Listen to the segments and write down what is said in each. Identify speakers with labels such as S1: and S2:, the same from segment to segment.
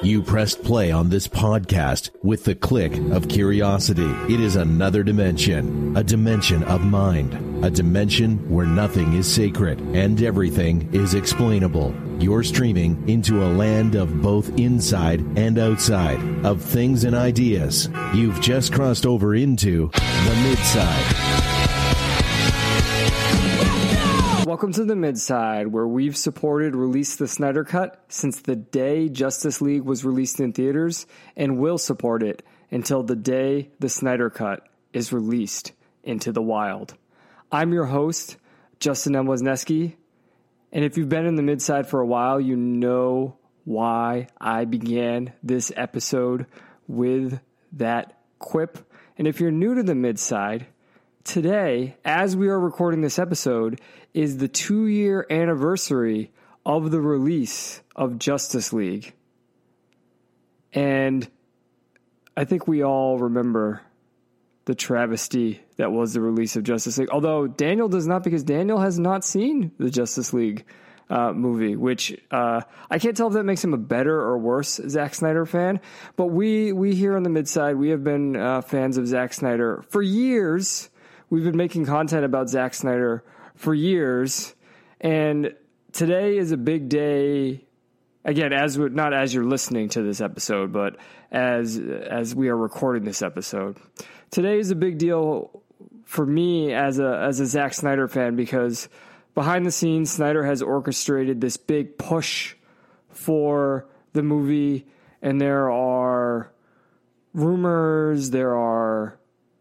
S1: You pressed play on this podcast with the click of curiosity. It is another dimension, a dimension of mind, a dimension where nothing is sacred and everything is explainable. You're streaming into a land of both inside and outside, of things and ideas. You've just crossed over into the Midside.
S2: Welcome to the Midside, where we've supported Release the Snyder Cut since the day Justice League was released in theaters, and will support it until the day the Snyder Cut is released into the wild. I'm your host, Justin M. Wisniewski, and if you've been in the Midside for a while, you know why I began this episode with that quip. And if you're new to the Midside, today, as we are recording this episode, is the 2-year anniversary of the release of Justice League. And I think we all remember the travesty that was the release of Justice League. Although Daniel does not, because Daniel has not seen the Justice League movie, which I can't tell if that makes him a better or worse Zack Snyder fan. But we here on the Midside, we have been fans of Zack Snyder for years. We've been making content about Zack Snyder for years, and today is a big day. Again, not as you're listening to this episode, but as we are recording this episode, today is a big deal for me as a Zack Snyder fan, because behind the scenes, Snyder has orchestrated this big push for the movie, and there are rumors, there are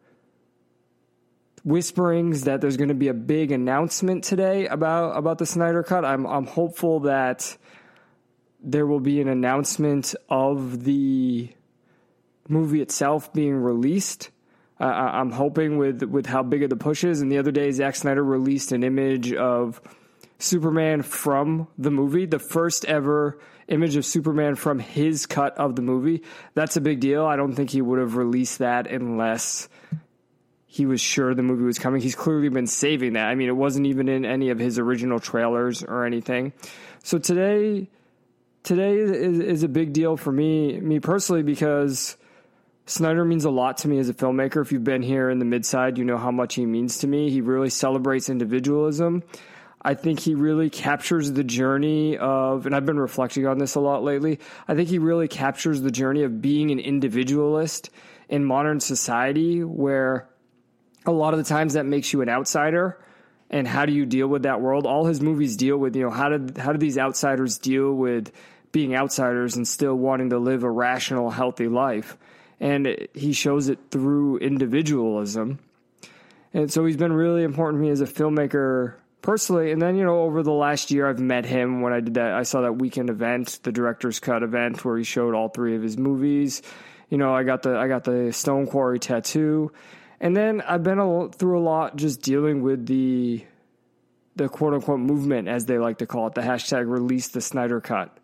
S2: whisperings that there's going to be a big announcement today about the Snyder Cut. I'm hopeful that there will be an announcement of the movie itself being released. I'm hoping with how big of the push is. And the other day, Zack Snyder released an image of Superman from the movie, the first ever image of Superman from his cut of the movie. That's a big deal. I don't think he would have released that unless he was sure the movie was coming. He's clearly been saving that. I mean, it wasn't even in any of his original trailers or anything. So today is a big deal for me personally, because Snyder means a lot to me as a filmmaker. If you've been here in the Midside, you know how much he means to me. He really celebrates individualism. I think he really captures the journey of, and I've been reflecting on this a lot lately, I think he really captures the journey of being an individualist in modern society, where a lot of the times that makes you an outsider. And how do you deal with that world? All his movies deal with, how do these outsiders deal with being outsiders and still wanting to live a rational, healthy life? And he shows it through individualism. And so he's been really important to me as a filmmaker personally. And then, over the last year, I've met him when I did that. I saw that weekend event, the director's cut event, where he showed all 3 of his movies. I got the Stone Quarry tattoo. And then I've been through a lot just dealing with the quote-unquote movement, as they like to call it, the hashtag Release the Snyder Cut.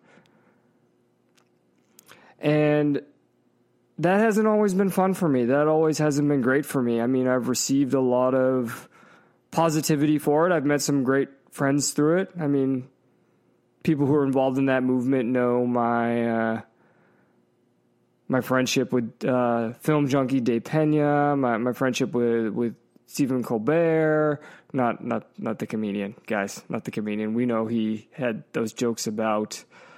S2: And that hasn't always been fun for me. That always hasn't been great for me. I mean, I've received a lot of positivity for it. I've met some great friends through it. I mean, people who are involved in that movement know my friendship with film junkie Dave Pena, my friendship with Stephen Colbert, not the comedian, guys, not the comedian. We know he had those jokes about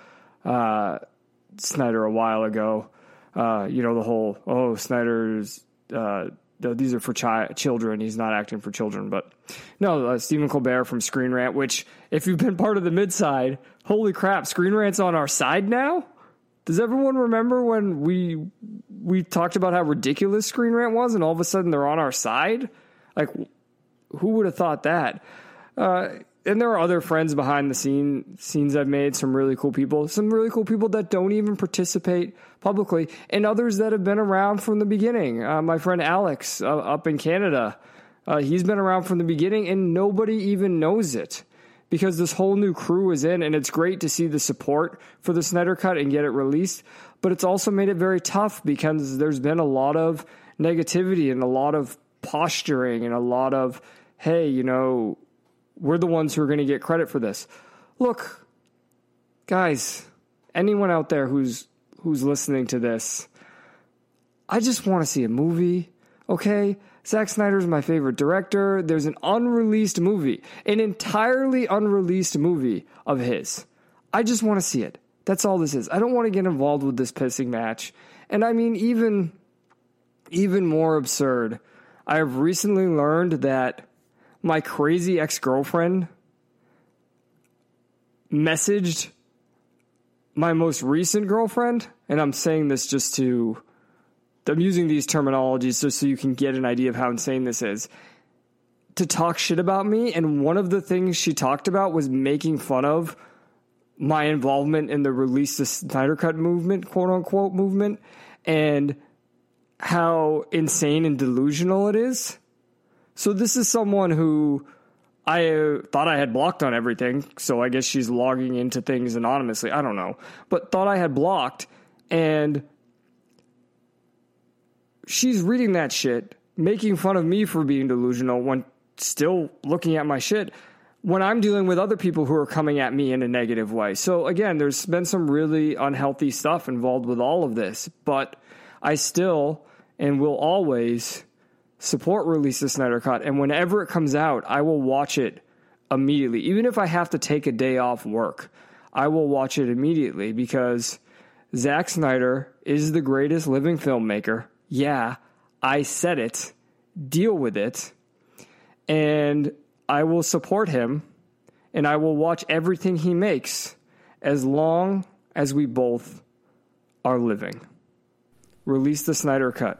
S2: Snyder a while ago. The whole, Snyder's, these are for children. He's not acting for children. But no, Stephen Colbert from Screen Rant, which, if you've been part of the Midside, holy crap, Screen Rant's on our side now? Does everyone remember when we talked about how ridiculous Screen Rant was, and all of a sudden they're on our side? Like, who would have thought that? And there are other friends behind the scenes I've made, some really cool people that don't even participate publicly, and others that have been around from the beginning. My friend Alex up in Canada, he's been around from the beginning, and nobody even knows it, because this whole new crew is in, and it's great to see the support for the Snyder Cut and get it released. But it's also made it very tough, because there's been a lot of negativity and a lot of posturing and a lot of, hey, we're the ones who are going to get credit for this. Look, guys, anyone out there who's who's listening to this, I just want to see a movie, okay? Zack Snyder's my favorite director. There's an unreleased movie, an entirely unreleased movie of his. I just want to see it. That's all this is. I don't want to get involved with this pissing match. And I mean, even more absurd, I have recently learned that my crazy ex-girlfriend messaged my most recent girlfriend, and I'm saying this I'm using these terminologies just so you can get an idea of how insane this is, to talk shit about me. And one of the things she talked about was making fun of my involvement in the Release the Snyder Cut movement, quote unquote movement, and how insane and delusional it is. So this is someone who I thought I had blocked on everything, so I guess she's logging into things anonymously. I don't know. But thought I had blocked, and she's reading that shit, making fun of me for being delusional when still looking at my shit when I'm dealing with other people who are coming at me in a negative way. So again, there's been some really unhealthy stuff involved with all of this, but I still and will always support Release the Snyder Cut. And whenever it comes out, I will watch it immediately. Even if I have to take a day off work, I will watch it immediately because Zack Snyder is the greatest living filmmaker. Yeah, I said it. Deal with it. And I will support him, and I will watch everything he makes as long as we both are living. Release the Snyder Cut.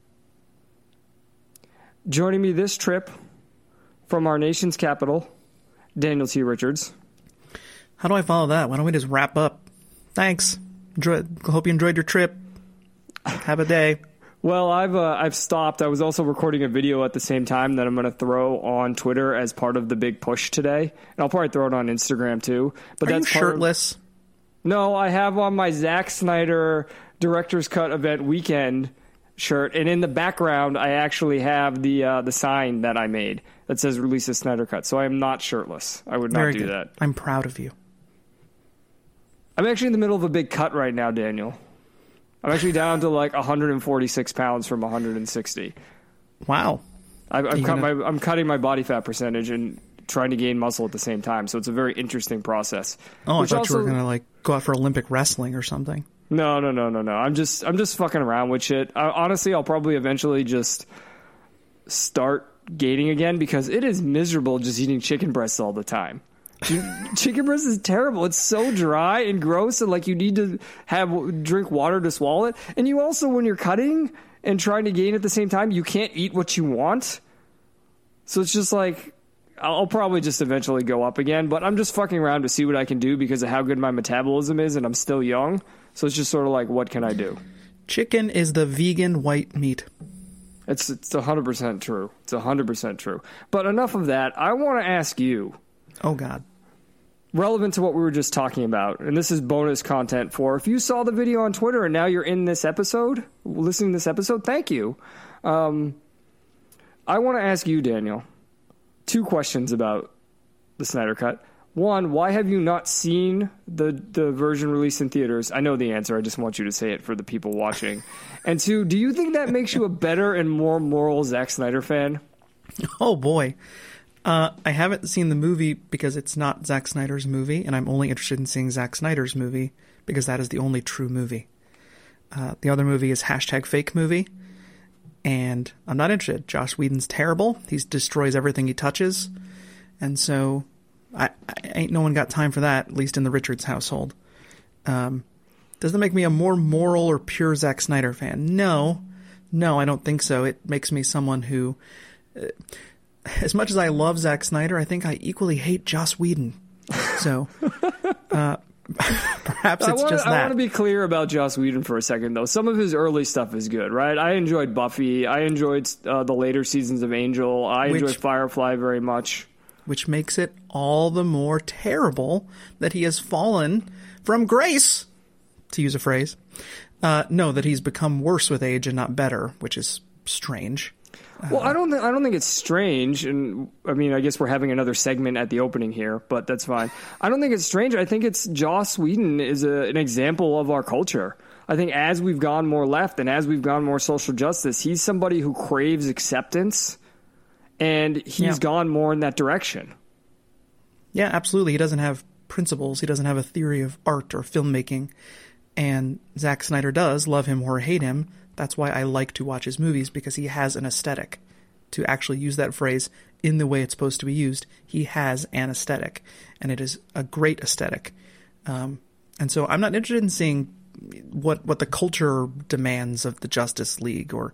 S2: Joining me this trip from our nation's capital, Daniel T. Richards.
S3: How do I follow that? Why don't we just wrap up? Thanks. Hope you enjoyed your trip. Have a day.
S2: Well, I've stopped. I was also recording a video at the same time that I'm going to throw on Twitter as part of the big push today. And I'll probably throw it on Instagram too. But
S3: Are you shirtless?
S2: No, I have on my Zack Snyder Director's Cut event weekend shirt. And in the background, I actually have the sign that I made that says Release the Snyder Cut. So I am not shirtless. I would not do that.
S3: I'm proud of you.
S2: I'm actually in the middle of a big cut right now, Daniel. I'm actually down to like 146 pounds from 160.
S3: Wow.
S2: I'm cutting my body fat percentage and trying to gain muscle at the same time. So it's a very interesting process.
S3: Oh, I thought you were going to like go out for Olympic wrestling or something.
S2: No. I'm just fucking around with shit. Honestly, I'll probably eventually just start gaining again because it is miserable just eating chicken breasts all the time. Chicken breast is terrible. It's so dry and gross, and like you need to drink water to swallow it. And you also, when you're cutting and trying to gain at the same time, you can't eat what you want. So it's just like I'll probably just eventually go up again. But I'm just fucking around to see what I can do because of how good my metabolism is, and I'm still young. So it's just sort of like, what can I do?
S3: Chicken is the vegan white meat.
S2: It's 100% true. It's 100% true. But enough of that. I want to ask you.
S3: Oh, God.
S2: Relevant to what we were just talking about, and this is bonus content for if you saw the video on Twitter and now you're in this episode, listening to this episode, thank you. I want to ask you, Daniel, 2 questions about the Snyder Cut. One, why have you not seen the version released in theaters? I know the answer. I just want you to say it for the people watching. And 2, do you think that makes you a better and more moral Zack Snyder fan?
S3: Oh, boy. I haven't seen the movie because it's not Zack Snyder's movie, and I'm only interested in seeing Zack Snyder's movie because that is the only true movie. The other movie is #fake movie, and I'm not interested. Joss Whedon's terrible. He destroys everything he touches, and so I ain't no one got time for that, at least in the Richards household. Does that make me a more moral or pure Zack Snyder fan? No, I don't think so. It makes me someone who... as much as I love Zack Snyder, I think I equally hate Joss Whedon. So, perhaps it's just that.
S2: I want to be clear about Joss Whedon for a second, though. Some of his early stuff is good, right? I enjoyed Buffy. I enjoyed the later seasons of Angel. I enjoyed Firefly very much.
S3: Which makes it all the more terrible that he has fallen from grace, to use a phrase. No, that he's become worse with age and not better, which is strange.
S2: Well, I don't think it's strange, and I mean, I guess we're having another segment at the opening here, but that's fine. I don't think it's strange. I think it's Joss Whedon is an example of our culture. I think as we've gone more left and as we've gone more social justice, he's somebody who craves acceptance, and he's gone more in that direction.
S3: Yeah, absolutely. He doesn't have principles. He doesn't have a theory of art or filmmaking. And Zack Snyder does, love him or hate him. That's why I like to watch his movies, because he has an aesthetic. To actually use that phrase in the way it's supposed to be used, he has an aesthetic. And it is a great aesthetic. And so I'm not interested in seeing what the culture demands of the Justice League or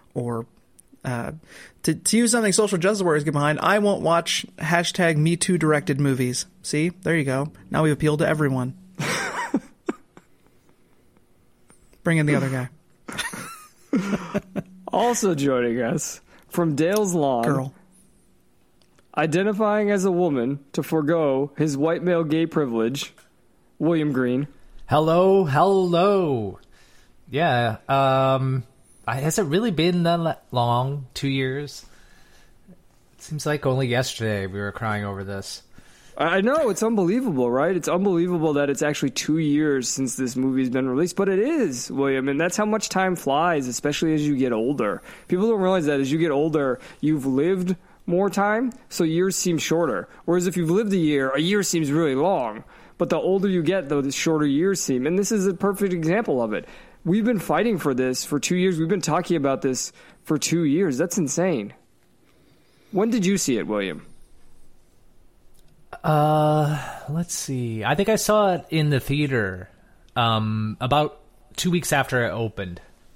S3: to use something social justice warriors get behind. I won't watch #MeToo directed movies. See, there you go. Now we've appealed to everyone. Bring in the other guy.
S2: Also joining us from Dale's Lawn,
S3: Girl.
S2: Identifying as a woman to forego his white male gay privilege, William Green.
S4: Hello. Yeah, has it really been that long? 2 years? It seems like only yesterday we were crying over this.
S2: I know, it's unbelievable, right? It's unbelievable that it's actually 2 years since this movie's been released, but it is, William, and that's how much time flies, especially as you get older. People don't realize that as you get older, you've lived more time, so years seem shorter. Whereas if you've lived a year seems really long. But the older you get, though, the shorter years seem. And this is a perfect example of it. We've been fighting for this for 2 years. We've been talking about this for 2 years. That's insane. When did you see it, William?
S4: Let's see. I think I saw it in the theater about 2 weeks after it opened.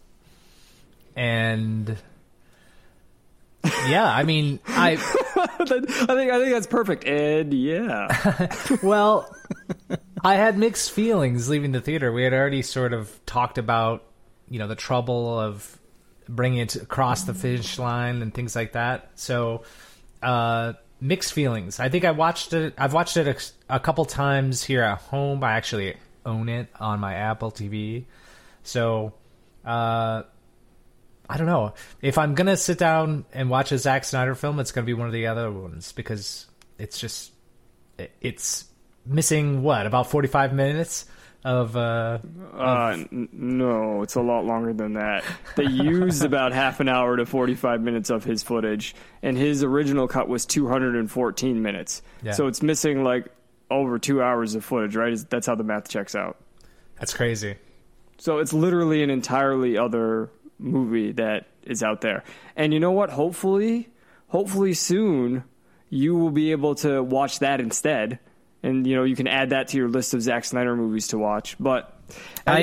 S4: And yeah, I mean, I
S2: think that's perfect. And yeah.
S4: Well, I had mixed feelings leaving the theater. We had already sort of talked about, the trouble of bringing it across the finish line and things like that. So, mixed feelings. I think I've watched it a couple times here at home. I actually own it on my Apple TV. So, I don't know. If I'm going to sit down and watch a Zack Snyder film, it's going to be one of the other ones, because it's missing, about 45 minutes of...
S2: No, it's a lot longer than that. They used about half an hour to 45 minutes of his footage, and his original cut was 214 minutes. Yeah. So it's missing over 2 hours of footage, right? That's how the math checks out.
S4: That's crazy.
S2: So it's literally an entirely other movie that is out there. And you know what? Hopefully soon you will be able to watch that instead. And, you can add that to your list of Zack Snyder movies to watch. But
S4: I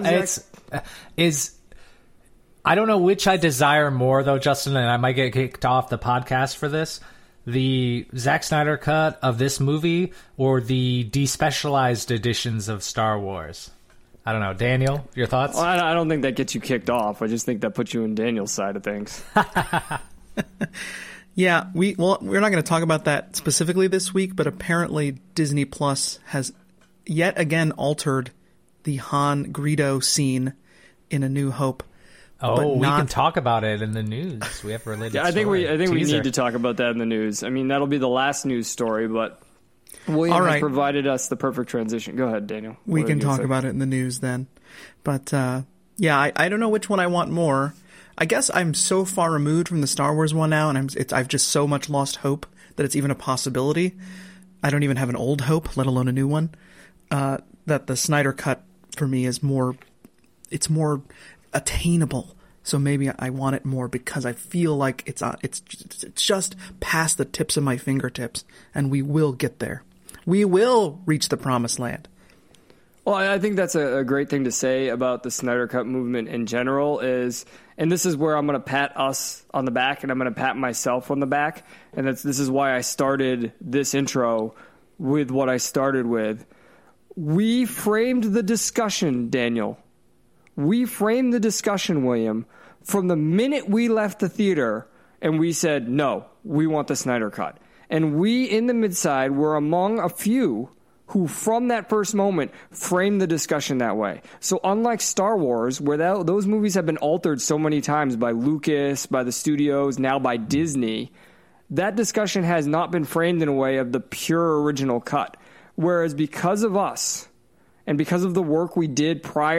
S4: don't know which I desire more, though, Justin, and I might get kicked off the podcast for this. The Zack Snyder cut of this movie or the despecialized editions of Star Wars? I don't know. Daniel, your thoughts?
S2: Well, I don't think that gets you kicked off. I just think that puts you in Daniel's side of things.
S3: Yeah, we're not going to talk about that specifically this week, but apparently Disney Plus has yet again altered the Han Greedo scene in A New Hope.
S4: Oh, we can talk about it in the news. We have related.
S2: Yeah, I think we need to talk about that in the news. I mean, that'll be the last news story, but William has provided us the perfect transition. Go ahead, Daniel.
S3: We can talk about it in the news then. But yeah, I don't know which one I want more. I guess I'm so far removed from the Star Wars one now, and I've just so much lost hope that it's even a possibility. I don't even have an old hope, let alone a new one. That the Snyder cut for me is more attainable. So maybe I want it more because I feel like it's just past the tips of my fingertips, and we will get there. We will reach the promised land.
S2: Well, I think that's a great thing to say about the Snyder Cut movement in general is, and this is where I'm going to pat us on the back and I'm going to pat myself on the back. And this is why I started this intro with what I started with. We framed the discussion, Daniel. We framed the discussion, William, from the minute we left the theater and we said, no, we want the Snyder Cut. And we in the Midside were among a few who from that first moment framed the discussion that way. So unlike Star Wars, where those movies have been altered so many times by Lucas, by the studios, now by Disney, that discussion has not been framed in a way of the pure original cut. Whereas because of us, and because of the work we did prior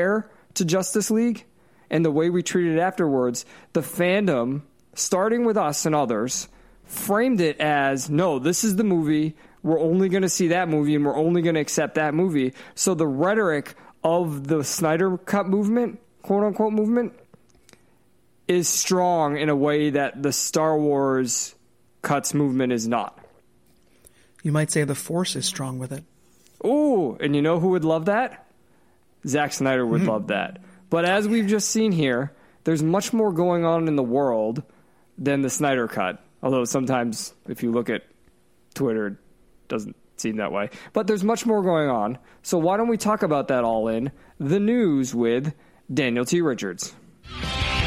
S2: to Justice League and the way we treated it afterwards, the fandom, starting with us and others, framed it as, no, this is the movie. We're only going to see that movie and we're only going to accept that movie. So the rhetoric of the Snyder Cut movement, quote unquote movement, is strong in a way that the Star Wars cuts movement is not.
S3: You might say the Force is strong with it.
S2: Ooh, and you know who would love that? Zack Snyder would love that. But as we've just seen here, there's much more going on in the world than the Snyder Cut. Although sometimes, if you look at Twitter, it doesn't seem that way. But there's much more going on. So why don't we talk about that all in the news with Daniel T. Richards.
S5: Well,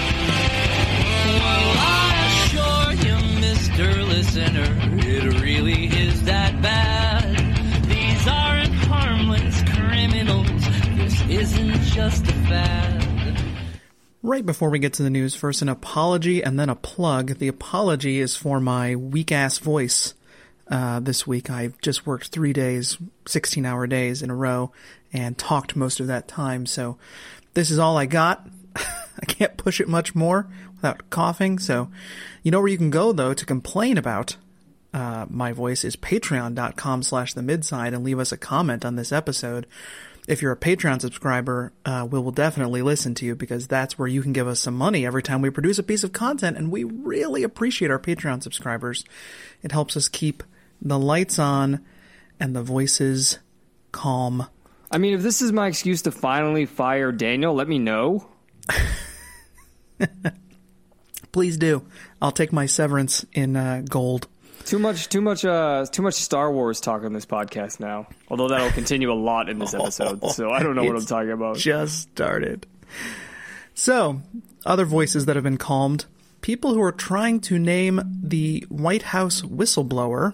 S5: I assure you, Mr. Listener, it really is that bad. These aren't harmless criminals. This isn't just a fad.
S3: Right before we get to the news, first an apology and then a plug. The apology is for my weak-ass voice this week. I just worked 3 days, 16-hour days in a row, and talked most of that time. So this is all I got. I can't push it much more without coughing. So you know where you can go, though, to complain about my voice is patreon.com/themidside and leave us a comment on this episode. If you're a Patreon subscriber, we will definitely listen to you because that's where you can give us some money every time we produce a piece of content, and we really appreciate our Patreon subscribers. It helps us keep the lights on and the voices calm.
S2: I mean, if this is my excuse to finally fire Daniel, let me know.
S3: Please do. I'll take my severance in gold.
S2: Too much Star Wars talk on this podcast now. Although that'll continue a lot in this episode, so I don't know what I'm talking about.
S3: Just started. So, other voices that have been calmed. People who are trying to name the White House whistleblower.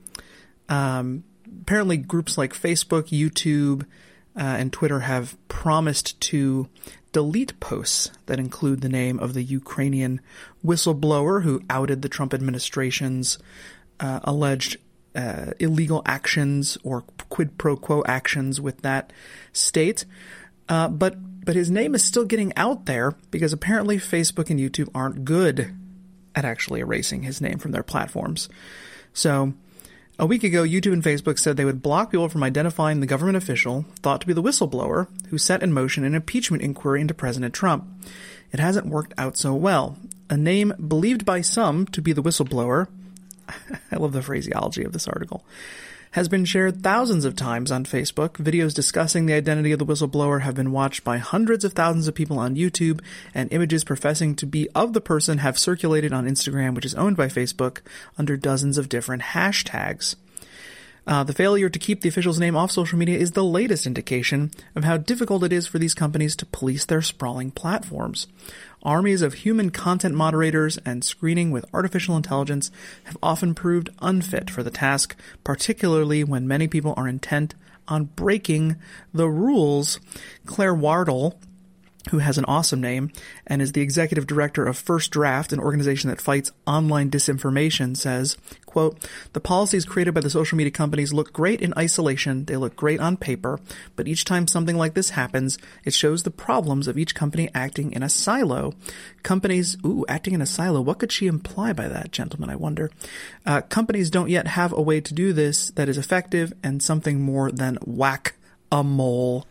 S3: Apparently groups like Facebook, YouTube, and Twitter have promised to delete posts that include the name of the Ukrainian whistleblower who outed the Trump administration's alleged illegal actions or quid pro quo actions with that state. But his name is still getting out there because apparently Facebook and YouTube aren't good at actually erasing his name from their platforms. So a week ago, YouTube and Facebook said they would block people from identifying the government official thought to be the whistleblower who set in motion an impeachment inquiry into President Trump. It hasn't worked out so well. A name believed by some to be the whistleblower, I love the phraseology of this article, has been shared thousands of times on Facebook. Videos discussing the identity of the whistleblower have been watched by hundreds of thousands of people on YouTube, and images professing to be of the person have circulated on Instagram, which is owned by Facebook, under dozens of different hashtags. The failure to keep the official's name off social media is the latest indication of how difficult it is for these companies to police their sprawling platforms. Armies of human content moderators and screening with artificial intelligence have often proved unfit for the task, particularly when many people are intent on breaking the rules. Claire Wardle, who has an awesome name and is the executive director of First Draft, an organization that fights online disinformation, says, quote, "The policies created by the social media companies look great in isolation, they look great on paper, but each time something like this happens, it shows the problems of each company acting in a silo." Companies, acting in a silo, what could she imply by that, gentlemen, I wonder? Companies don't yet have a way to do this that is effective and something more than whack-a-mole.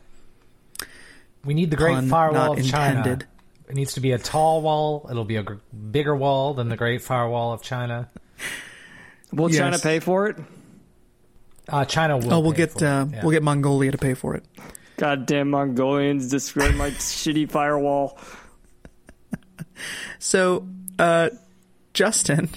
S4: We need the Great Firewall of China.
S3: Intended.
S4: It needs to be a tall wall. It'll be a bigger wall than the Great Firewall of China.
S2: Will China pay for it?
S4: China will.
S3: We'll get Mongolia to pay for it.
S2: Goddamn Mongolians destroyed my shitty firewall.
S3: So, Justin,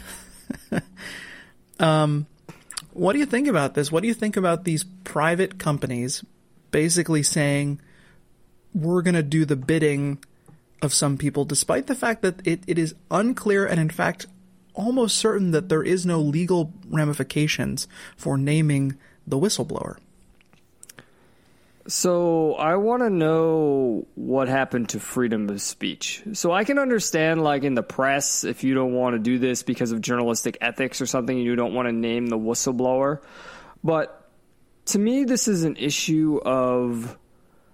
S3: what do you think about this? What do you think about these private companies basically saying, we're going to do the bidding of some people, despite the fact that it is unclear and, in fact, almost certain that there is no legal ramifications for naming the whistleblower?
S2: So I want to know what happened to freedom of speech. So I can understand, like, in the press, if you don't want to do this because of journalistic ethics or something, you don't want to name the whistleblower. But to me, this is an issue of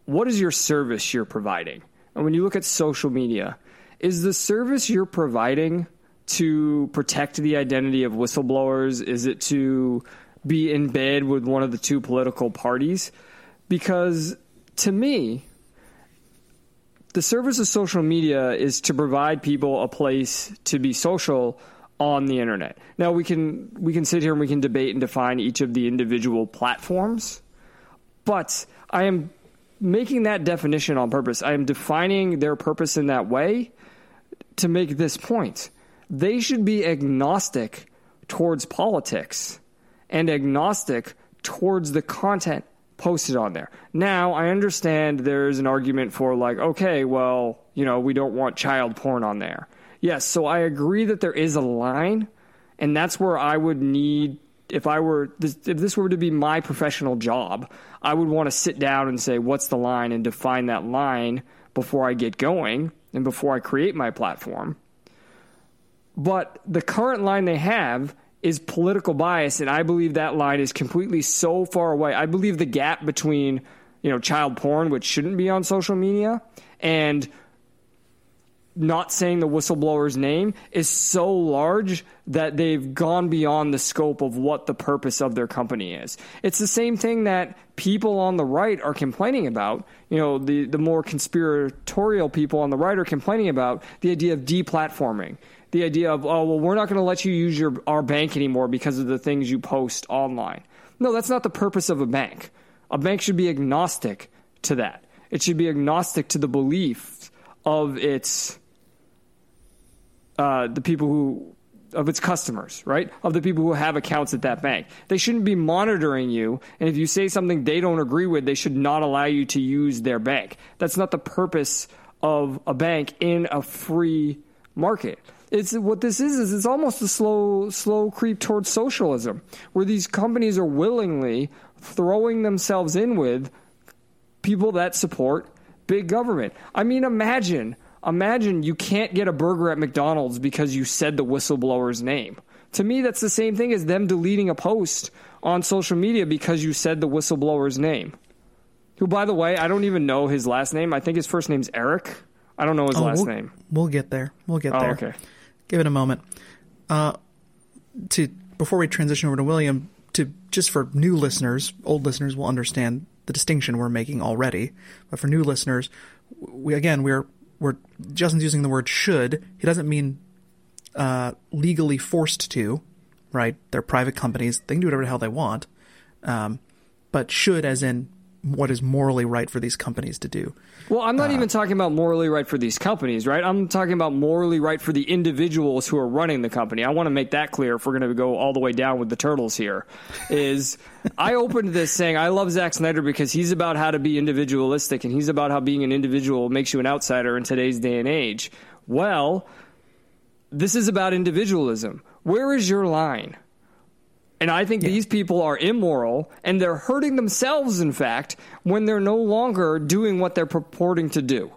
S2: what is your service you're providing? And when you look at social media, is the service you're providing to protect the identity of whistleblowers? Is it to be in bed with one of the two political parties? Because to me, the service of social media is to provide people a place to be social on the internet. Now we can sit here and we can debate and define each of the individual platforms, but I am making that definition on purpose. I am defining their purpose in that way to make this point. They should be agnostic towards politics and agnostic towards the content posted on there. Now, I understand there's an argument for like, okay, well, we don't want child porn on there. Yes, so I agree that there is a line, and that's where I would need, if this were to be my professional job, I would want to sit down and say, what's the line, and define that line before I get going and before I create my platform. But the current line they have is political bias, and I believe that line is completely so far away. I believe the gap between, child porn, which shouldn't be on social media, and not saying the whistleblower's name is so large that they've gone beyond the scope of what the purpose of their company is. It's the same thing that people on the right are complaining about. The more conspiratorial people on the right are complaining about the idea of deplatforming. The idea of, we're not going to let you use our bank anymore because of the things you post online. No, that's not the purpose of a bank. A bank should be agnostic to that. It should be agnostic to the beliefs of its of its customers, right? Of the people who have accounts at that bank. They shouldn't be monitoring you, and if you say something they don't agree with, they should not allow you to use their bank. That's not the purpose of a bank in a free market. What this is it's almost a slow creep towards socialism, where these companies are willingly throwing themselves in with people that support big government. I mean, imagine you can't get a burger at McDonald's because you said the whistleblower's name. To me, that's the same thing as them deleting a post on social media because you said the whistleblower's name. Who, by the way, I don't even know his last name. I think his first name's Eric. I don't know his last name.
S3: We'll get there. there.
S2: Okay.
S3: Give it a moment. Before we transition over to William, just for new listeners, old listeners will understand the distinction we're making already. But for new listeners, Justin's using the word should. He doesn't mean legally forced to, right? They're private companies. They can do whatever the hell they want. But should as in what is morally right for these companies to do.
S2: Well, I'm not even talking about morally right for these companies, right? I'm talking about morally right for the individuals who are running the company. I want to make that clear if we're going to go all the way down with the turtles here. I opened this saying I love Zack Snyder because he's about how to be individualistic, and he's about how being an individual makes you an outsider in today's day and age. Well, this is about individualism. Where is your line? And I think these people are immoral, and they're hurting themselves, in fact, when they're no longer doing what they're purporting to do.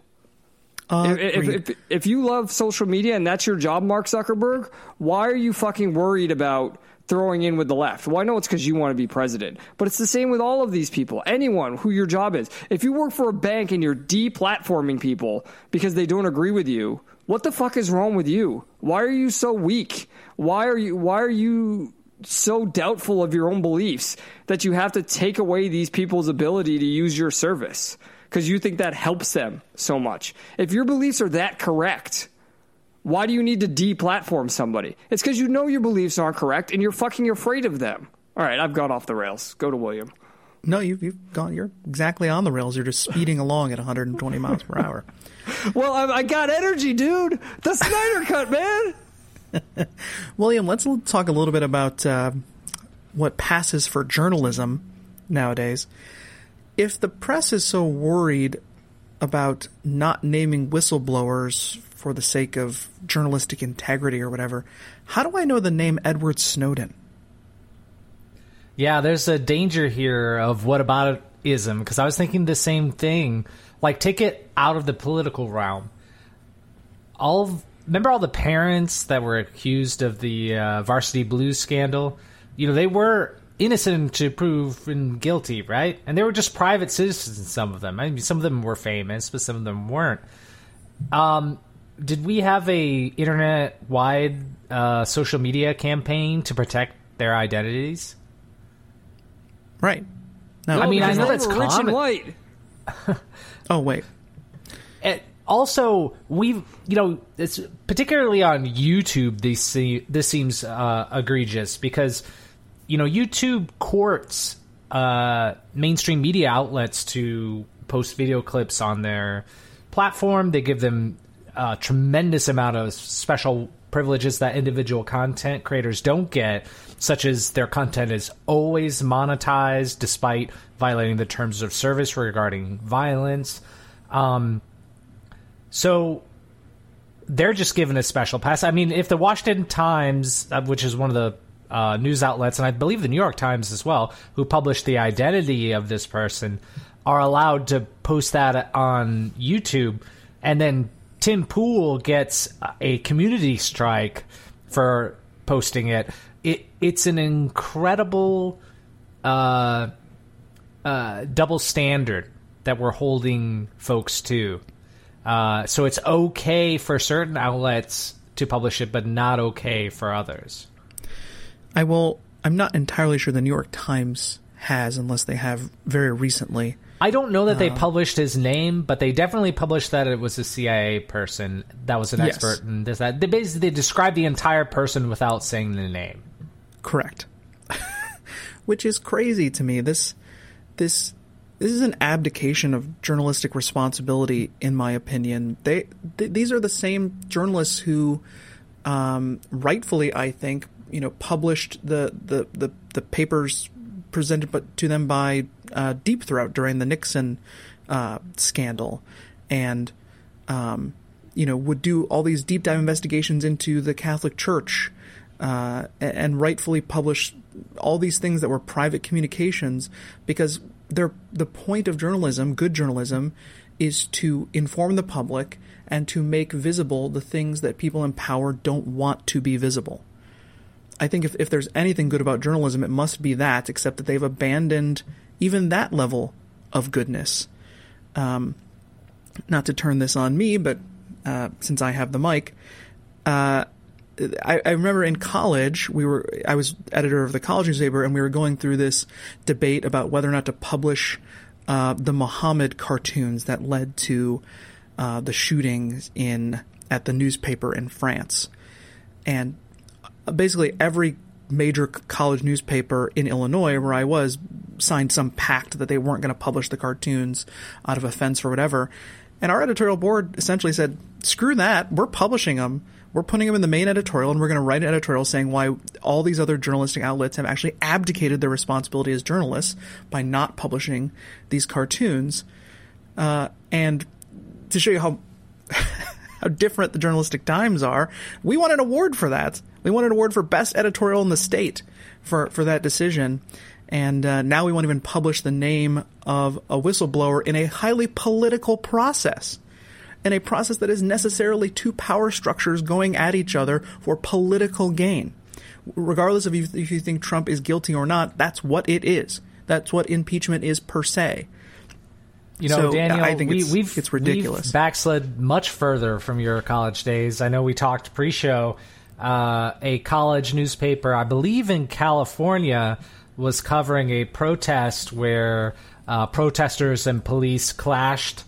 S2: If you love social media and that's your job, Mark Zuckerberg, why are you fucking worried about throwing in with the left? Well, I know it's because you want to be president, but it's the same with all of these people. Anyone who your job is. If you work for a bank and you're deplatforming people because they don't agree with you, what the fuck is wrong with you? Why are you so weak? Why are you so doubtful of your own beliefs that you have to take away these people's ability to use your service because you think that helps them so much? If your beliefs are that correct, why do you need to deplatform somebody? It's because you know your beliefs aren't correct and you're fucking afraid of them. All right, I've gone off the rails. Go to William.
S3: No, you've gone. You're exactly on the rails. You're just speeding along at 120 miles per hour.
S2: Well, I got energy, dude. The Snyder Cut, man.
S3: William, let's talk a little bit about what passes for journalism nowadays. If the press is so worried about not naming whistleblowers for the sake of journalistic integrity or whatever, how do I know the name Edward Snowden?
S4: Yeah, there's a danger here of whataboutism, because I was thinking the same thing. Like, take it out of the political realm. Remember all the parents that were accused of the Varsity Blues scandal? They were innocent to proven guilty, right? And they were just private citizens, some of them. I mean, some of them were famous, but some of them weren't. Did we have a internet-wide social media campaign to protect their identities?
S3: Right. No,
S4: I mean, I know
S2: they
S4: that's
S2: were rich and
S4: common.
S2: white.
S3: Oh, wait.
S4: Also, it's particularly on YouTube. This seems egregious because, YouTube courts mainstream media outlets to post video clips on their platform. They give them a tremendous amount of special privileges that individual content creators don't get, such as their content is always monetized despite violating the terms of service regarding violence. So they're just given a special pass. I mean, if the Washington Times, which is one of the news outlets, and I believe the New York Times as well, who published the identity of this person, are allowed to post that on YouTube, and then Tim Pool gets a community strike for posting it. It's an incredible double standard that we're holding folks to. So it's okay for certain outlets to publish it, but not okay for others. I'm not entirely sure the New York Times has, unless they have very recently. I don't know that they published his name, but they definitely published that it was a CIA person that was an expert in this. That they basically described the entire person without saying the name. Correct. Which is crazy to me. This is an abdication of journalistic responsibility, in my opinion. These are the same journalists who, rightfully, I think, published the papers presented to them by Deep Throat during the Nixon scandal, and would do all these deep dive investigations into the Catholic Church, and rightfully publish all these things that were private communications, because the point of journalism, good journalism, is to inform the public and to make visible the things that people in power don't want to be visible. I think if there's anything good about journalism, it must be that, except that they've abandoned even that level of goodness. Not to turn this on me, but since I have the mic, I remember in college, I was editor of the college newspaper, and we were going through this debate about whether or not to publish the Muhammad cartoons that led to the shootings at the newspaper in France. And basically every major college newspaper in Illinois, where I was, signed some pact that they weren't going to publish the cartoons out of offense or whatever. And our editorial board essentially said, screw that, we're publishing them. We're putting them in the main editorial, and we're going to write an editorial saying why all these other journalistic outlets have actually abdicated their responsibility as journalists by not publishing these cartoons. And to show you how different the journalistic times are, we won an award for that. We won an award for best editorial in the state for that decision. And now we won't even publish the name of a whistleblower in a highly political process. In a process that is necessarily two power structures going at each other for political gain. Regardless of if you think Trump is guilty or not, that's what it is. That's what impeachment is per se. So, Daniel, I think it's ridiculous. We've backslid much further from your college days. I know we talked pre-show. A college newspaper, I believe in California, was covering a protest where protesters and police clashed.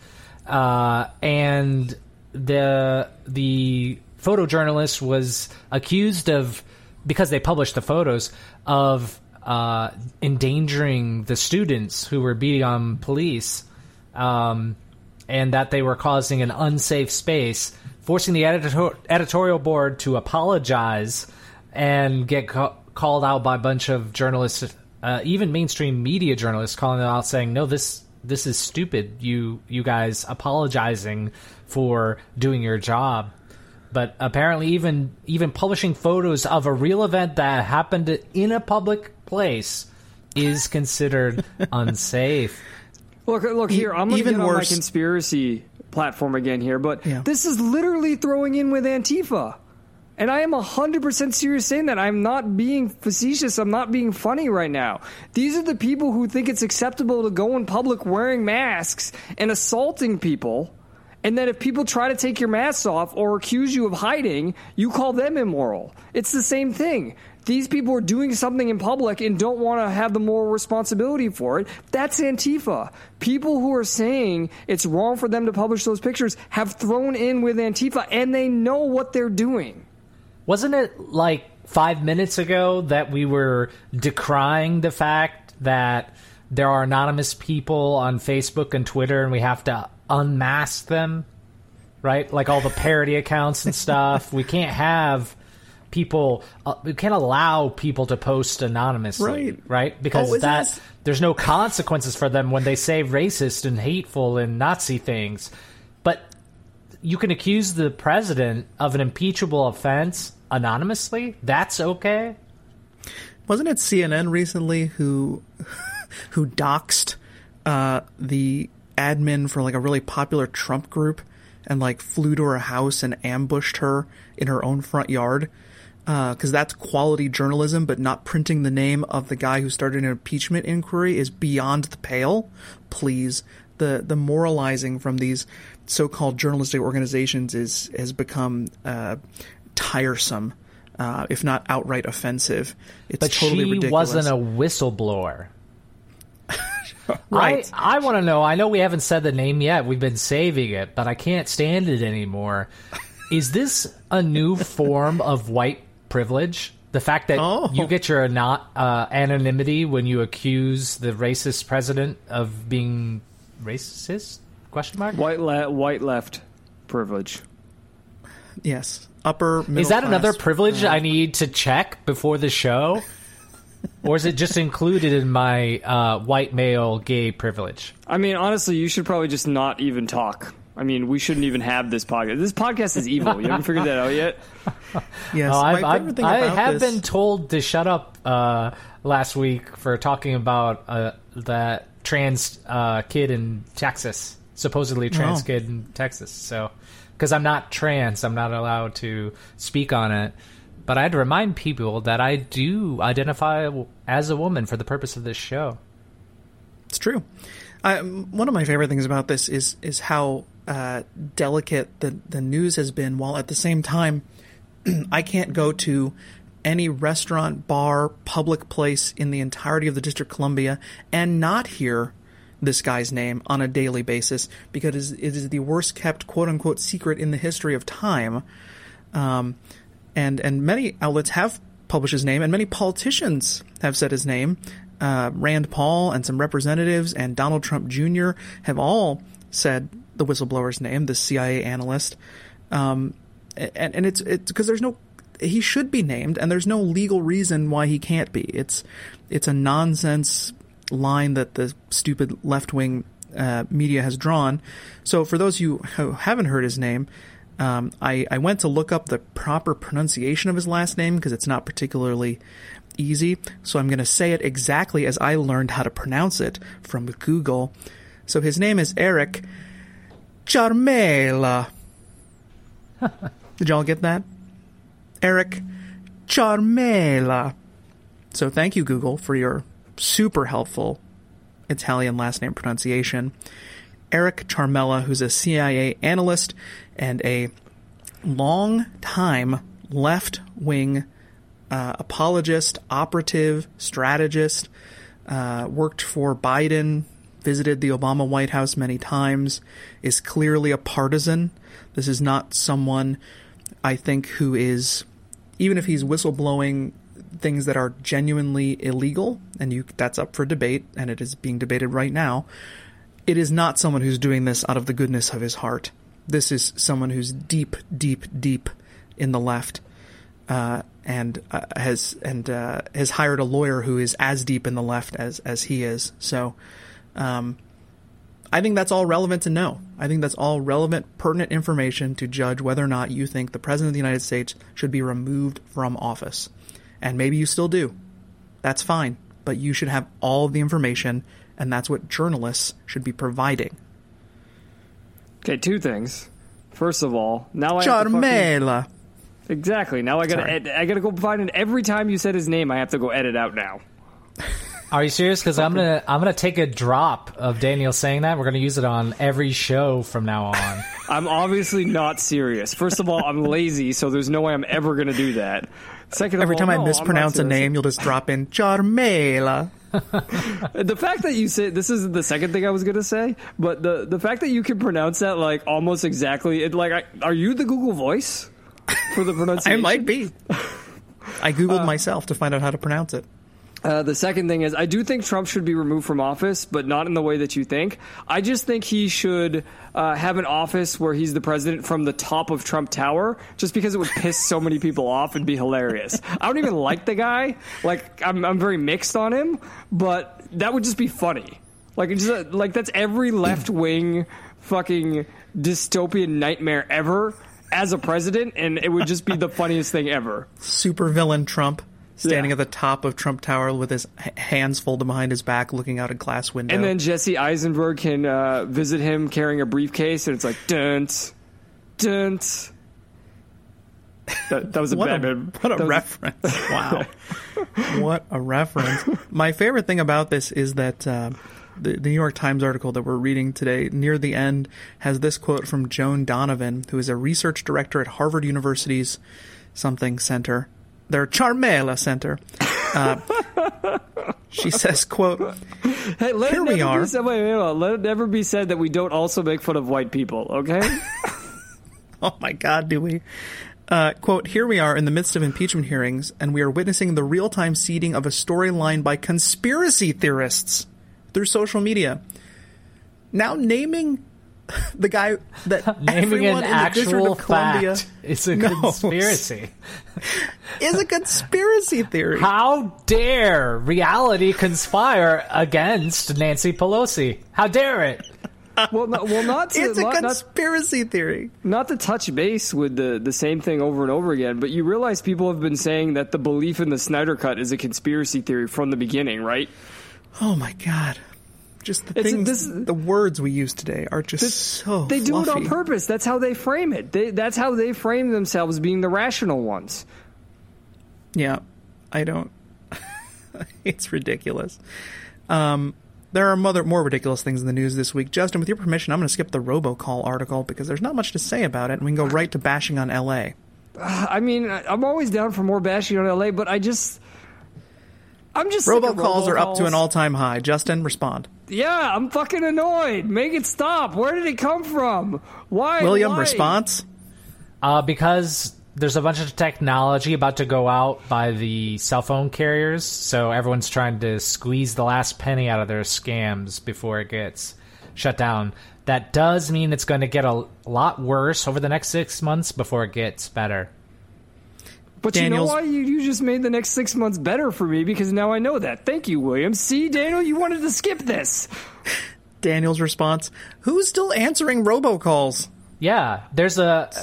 S4: And the photojournalist was accused of, because they published the photos, of endangering the students who were beating on police, and that they were causing an unsafe space, forcing the editorial board to apologize and get called out by a bunch of journalists, even mainstream media journalists, calling them out saying, no, this is stupid, you guys apologizing for doing your job. But apparently even publishing photos of a real event that happened in a public place is considered unsafe.
S2: Look here, I'm going to get on my conspiracy platform again here, but this is literally throwing in with Antifa. And I am 100% serious saying that. I'm not being facetious. I'm not being funny right now. These are the people who think it's acceptable to go in public wearing masks and assaulting people. And then if people try to take your masks off or accuse you of hiding, you call them immoral. It's the same thing. These people are doing something in public and don't want to have the moral responsibility for it. That's Antifa. People who are saying it's wrong for them to publish those pictures have thrown in with Antifa, and they know what they're doing.
S4: Wasn't it like 5 minutes ago that we were decrying the fact that there are anonymous people on Facebook and Twitter and we have to unmask them, right? Like all the parody accounts and stuff. We can't have people, we can't allow people to post anonymously, right? Because there's no consequences for them when they say racist and hateful and Nazi things. But you can accuse the president of an impeachable offense anonymously. That's okay.
S3: Wasn't it CNN recently who doxed the admin for like a really popular Trump group and like flew to her house and ambushed her in her own front yard? Because that's quality journalism, but not printing the name of the guy who started an impeachment inquiry is beyond the pale. Please. The moralizing from these so-called journalistic organizations has become tiresome, if not outright offensive. It's totally ridiculous.
S4: But she wasn't a whistleblower.
S3: Right.
S4: I want to know. I know we haven't said the name yet. We've been saving it, but I can't stand it anymore. Is this a new form of white privilege? The fact that you get your anonymity when you accuse the racist president of being racist? Question mark?
S2: White left privilege.
S3: Yes. Upper middle
S4: Is that
S3: class,
S4: another privilege I need to check before the show? Or is it just included in my white male gay privilege?
S2: I mean, honestly, you should probably just not even talk. I mean, we shouldn't even have this podcast. This podcast is evil. You haven't figured that out yet?
S3: Yes.
S4: I have been told to shut up last week for talking about that trans kid in Texas, supposedly trans kid in Texas. So, because I'm not trans, I'm not allowed to speak on it. But I had to remind people that I do identify as a woman for the purpose of this show.
S3: It's true. One of my favorite things about this is how delicate the news has been, while at the same time I can't go to any restaurant, bar, public place in the entirety of the District of Columbia and not hear this guy's name on a daily basis, because it is the worst kept quote-unquote secret in the history of time. And many outlets have published his name, and many politicians have said his name. Rand Paul and some representatives and Donald Trump Jr. have all said the whistleblower's name, the CIA analyst. And it's because he should be named, and there's no legal reason why he can't be. It's a nonsense line that the stupid left-wing media has drawn. So for those of you who haven't heard his name, I went to look up the proper pronunciation of his last name because it's not particularly easy. So I'm going to say it exactly as I learned how to pronounce it from Google. So his name is Eric Ciaramella. Did y'all get that? Eric Ciaramella. So thank you, Google, for your super helpful Italian last name pronunciation. Eric Ciaramella, who's a CIA analyst and a long-time left-wing apologist, operative, strategist, worked for Biden, visited the Obama White House many times, is clearly a partisan. This is not someone, I think, who is, even if he's whistleblowing things that are genuinely illegal, and that's up for debate, and it is being debated right now, it is not someone who's doing this out of the goodness of his heart. This is someone who's deep, deep, deep in the left, and has hired a lawyer who is as deep in the left as he is. So, I think that's all relevant to know. I think that's all relevant, pertinent information to judge whether or not you think the President of the United States should be removed from office. And maybe you still do. That's fine. But you should have all of the information, and that's what journalists should be providing.
S2: Okay, two things. First of all, now I
S3: Ciaramella.
S2: Exactly. Now I gotta go find it. Every time you said his name, I have to go edit out now.
S4: Are you serious? Because I'm gonna take a drop of Daniel saying that. We're gonna use it on every show from now on.
S2: I'm obviously not serious. First of all, I'm lazy, so there's no way I'm ever gonna do that. Second of
S3: Every
S2: all,
S3: time I
S2: no,
S3: mispronounce a name, you'll just drop in Charmela.
S2: The fact that you say this is the second thing I was gonna say, but the fact that you can pronounce that like almost exactly, are you the Google Voice for the pronunciation?
S3: I might be. I Googled myself to find out how to pronounce it.
S2: The second thing is, I do think Trump should be removed from office, but not in the way that you think. I just think he should have an office where he's the president from the top of Trump Tower, just because it would piss so many people off and be hilarious. I don't even like the guy. Like, I'm very mixed on him, but that would just be funny. Like, it's just, like that's every left-wing fucking dystopian nightmare ever as a president, and it would just be the funniest thing ever.
S3: Supervillain Trump. Standing at the top of Trump Tower with his hands folded behind his back, looking out a glass window.
S2: And then Jesse Eisenberg can visit him carrying a briefcase, and it's like, dunt, dunt. That was a bad...
S3: What a reference. Wow. What a reference. My favorite thing about this is that the New York Times article that we're reading today, near the end, has this quote from Joan Donovan, who is a research director at Harvard University's something center. Their Charmela Center. She says, quote,
S2: hey,
S3: here we are.
S2: Let it never be said that we don't also make fun of white people, okay?
S3: Oh my God, do we? Quote, here we are in the midst of impeachment hearings, and we are witnessing the real-time seeding of a storyline by conspiracy theorists through social media. Now naming the guy that
S4: naming
S3: everyone
S4: an
S3: in the District
S4: actual
S3: of Columbia
S4: fact is a conspiracy.
S3: Is a conspiracy theory.
S4: How dare reality conspire against Nancy Pelosi? How dare it?
S3: It's a conspiracy theory.
S2: Not to touch base with the same thing over and over again, but you realize people have been saying that the belief in the Snyder Cut is a conspiracy theory from the beginning, right?
S3: Oh my God. Just the words we use today are just so
S2: They do
S3: fluffy.
S2: it on purpose. That's how they frame it. That's how they frame themselves being the rational ones.
S3: Yeah, I don't... It's ridiculous. There are more ridiculous things in the news this week. Justin, with your permission, I'm going to skip the robocall article because there's not much to say about it, and we can go right to bashing on L.A.
S2: I mean, I'm always down for more bashing on L.A., but I'm just
S3: robocalls are up to an all-time high. Justin, respond.
S2: Yeah, I'm fucking annoyed. Make it stop. Where did it come from? Why?
S3: William, response?
S4: Because there's a bunch of technology about to go out by the cell phone carriers, so everyone's trying to squeeze the last penny out of their scams before it gets shut down. That does mean it's going to get a lot worse over the next 6 months before it gets better.
S2: But you know why? You just made the next 6 months better for me because now I know that. Thank you, William. See, Daniel, you wanted to skip this.
S3: Daniel's response, who's still answering robocalls?
S4: Yeah, there's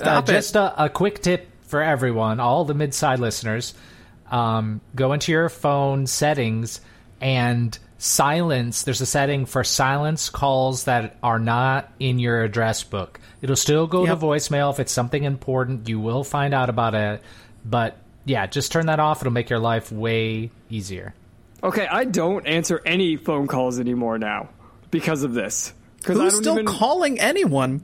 S4: a quick tip for everyone, all the mid-side listeners. Go into your phone settings and silence. There's a setting for silence calls that are not in your address book. It'll still go to voicemail if it's something important. You will find out about it. But, yeah, just turn that off. It'll make your life way easier.
S2: Okay, I don't answer any phone calls anymore now because of this.
S3: Who's still calling anyone?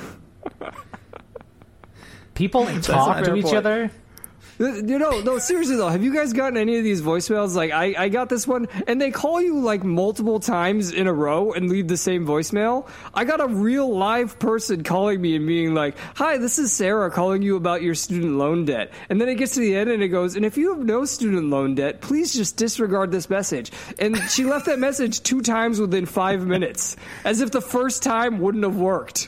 S4: People talk to each other.
S2: You know, no, seriously though, have you guys gotten any of these voicemails? Like, I got this one, and they call you like multiple times in a row and leave the same voicemail. I got a real live person calling me and being like, "Hi, this is Sarah calling you about your student loan debt." And then it gets to the end and it goes, "And if you have no student loan debt, please just disregard this message." And she left that message 2 times within 5 minutes, as if the first time wouldn't have worked.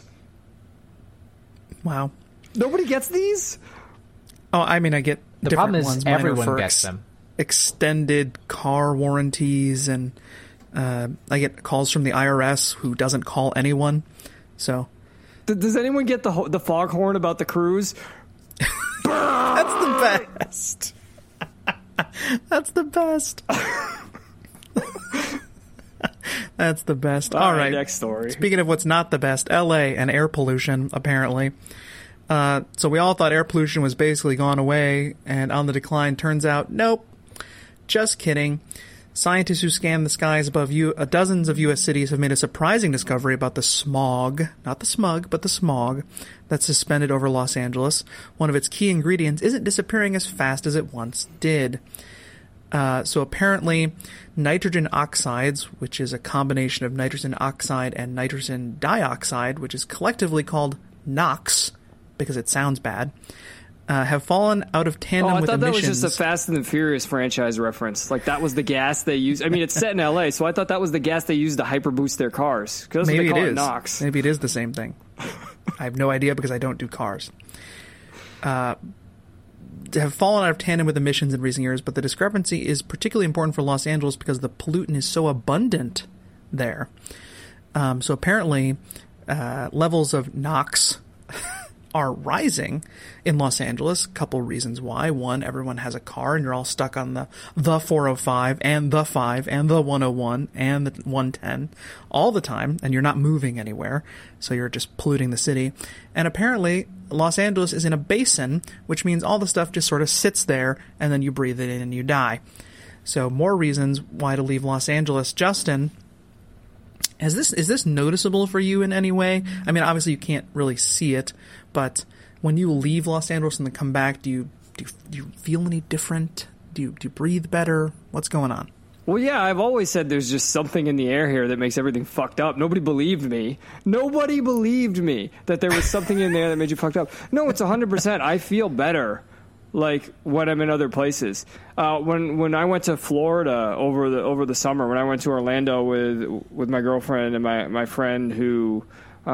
S3: Wow.
S2: Nobody gets these?
S3: Oh, I mean, I get
S4: the
S3: different
S4: problem is
S3: ones.
S4: everyone gets them.
S3: Extended car warranties, and I get calls from the IRS who doesn't call anyone. So,
S2: does anyone get the foghorn about the cruise?
S3: That's the best. That's the best. That's the best. All right,
S2: next story.
S3: Speaking of what's not the best, LA and air pollution, apparently. So we all thought air pollution was basically gone away and on the decline. Turns out, nope. Just kidding. Scientists who scanned the skies above dozens of U.S. cities have made a surprising discovery about the smog, not the smug, but the smog that's suspended over Los Angeles. One of its key ingredients isn't disappearing as fast as it once did. So apparently, nitrogen oxides, which is a combination of nitrogen oxide and nitrogen dioxide, which is collectively called NOx, because it sounds bad, have fallen out of tandem with emissions.
S2: I thought that was just a Fast and the Furious franchise reference. Like, that was the gas they used. I mean, it's set in L.A., so I thought that was the gas they used to hyperboost their cars. Because they call it NOx.
S3: Maybe it is the same thing. I have no idea because I don't do cars. Have fallen out of tandem with emissions in recent years, but the discrepancy is particularly important for Los Angeles because the pollutant is so abundant there. So apparently, levels of NOx are rising in Los Angeles. Couple reasons why. One, everyone has a car and you're all stuck on the 405 and the 5 and the 101 and the 110 all the time, and you're not moving anywhere, so you're just polluting the city. And apparently Los Angeles is in a basin, which means all the stuff just sort of sits there and then you breathe it in and you die. So more reasons why to leave Los Angeles. Justin, is this noticeable for you in any way? I mean, obviously you can't really see it, but when you leave Los Angeles and then come back, do you feel any different? Do you breathe better? What's going on?
S2: Well, yeah, I've always said there's just something in the air here that makes everything fucked up. Nobody believed me. Nobody believed me that there was something in there that made you fucked up. No, it's 100%. I feel better, like, when I'm in other places. When I went to Florida over the summer, when I went to Orlando with my girlfriend and my friend who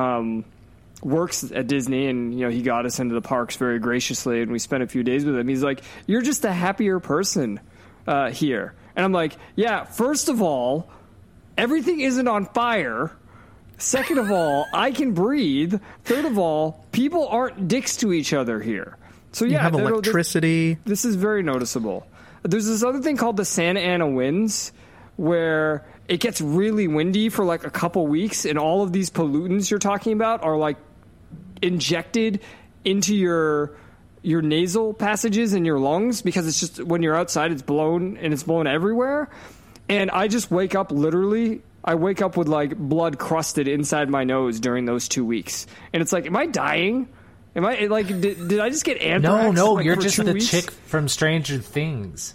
S2: works at Disney, and he got us into the parks very graciously, and we spent a few days with him. He's like, "You're just a happier person here." And I'm like, yeah, first of all, everything isn't on fire. Second of all, I can breathe. Third of all, people aren't dicks to each other here. So yeah,
S3: you have electricity.
S2: This is very noticeable. There's this other thing called the Santa Ana winds, where it gets really windy for like a couple weeks, and all of these pollutants you're talking about are like injected into your nasal passages in your lungs, because it's just, when you're outside, it's blown everywhere. And I just wake up, literally, I wake up with like blood crusted inside my nose during those 2 weeks. And it's like, am I dying? Am I like, did I just get anthrax?
S4: No,
S2: like,
S4: you're just the chick from Stranger Things.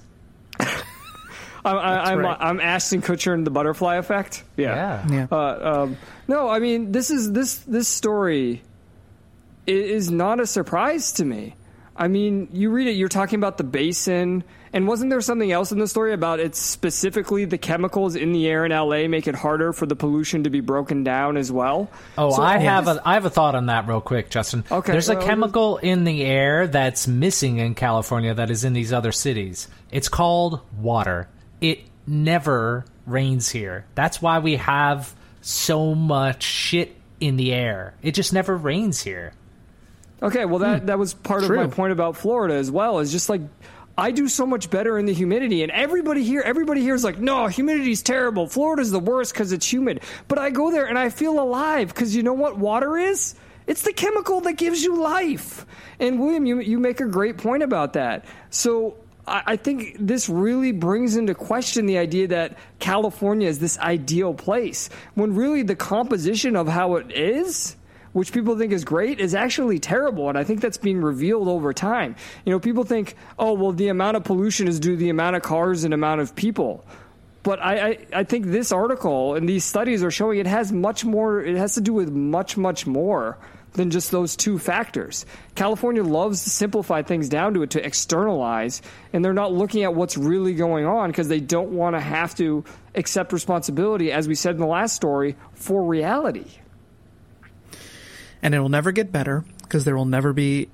S2: I'm Ashton Kutcher in The Butterfly Effect. Yeah. No, I mean, this story is not a surprise to me. I mean, you read it, you're talking about the basin, and wasn't there something else in the story about it's specifically the chemicals in the air in LA make it harder for the pollution to be broken down as well?
S4: Oh, so I have a thought on that real quick, Justin.
S2: Okay.
S4: There's a chemical in the air that's missing in California that is in these other cities. It's called water. It never rains here. That's why we have so much shit in the air. It just never rains here.
S2: Okay, well, that was part of my point about Florida as well, is just like, I do so much better in the humidity, and everybody here is like, no, humidity's terrible. Florida's the worst because it's humid. But I go there and I feel alive, because you know what water is? It's the chemical that gives you life. And William, you make a great point about that. So I think this really brings into question the idea that California is this ideal place, when really the composition of how it is, which people think is great, is actually terrible. And I think that's being revealed over time. People think, oh, well, the amount of pollution is due to the amount of cars and amount of people. But I think this article and these studies are showing it has much more, it has to do with much, much more than just those two factors. California loves to simplify things down to it, to externalize, and they're not looking at what's really going on because they don't want to have to accept responsibility, as we said in the last story, for reality.
S3: And it will never get better, because there will never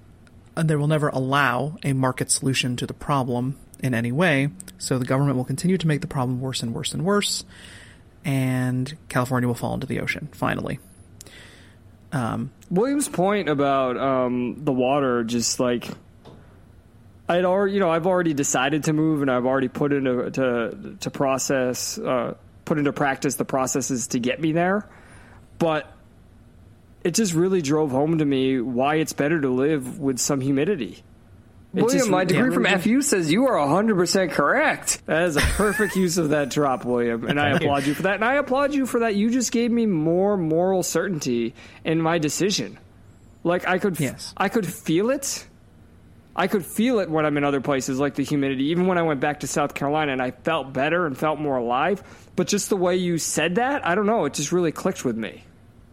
S3: allow a market solution to the problem in any way. So the government will continue to make the problem worse and worse and worse, and California will fall into the ocean, finally.
S2: William's point about the water, just like, I've already decided to move, and I've already put into practice the processes to get me there. But it just really drove home to me why it's better to live with some humidity. William, my degree from FU says you are 100% correct. That is a perfect use of that drop, William, and I applaud you for that. And I applaud you for that. You just gave me more moral certainty in my decision. Like, I could feel it. I could feel it when I'm in other places, like the humidity. Even when I went back to South Carolina, and I felt better and felt more alive. But just the way you said that, I don't know, it just really clicked with me.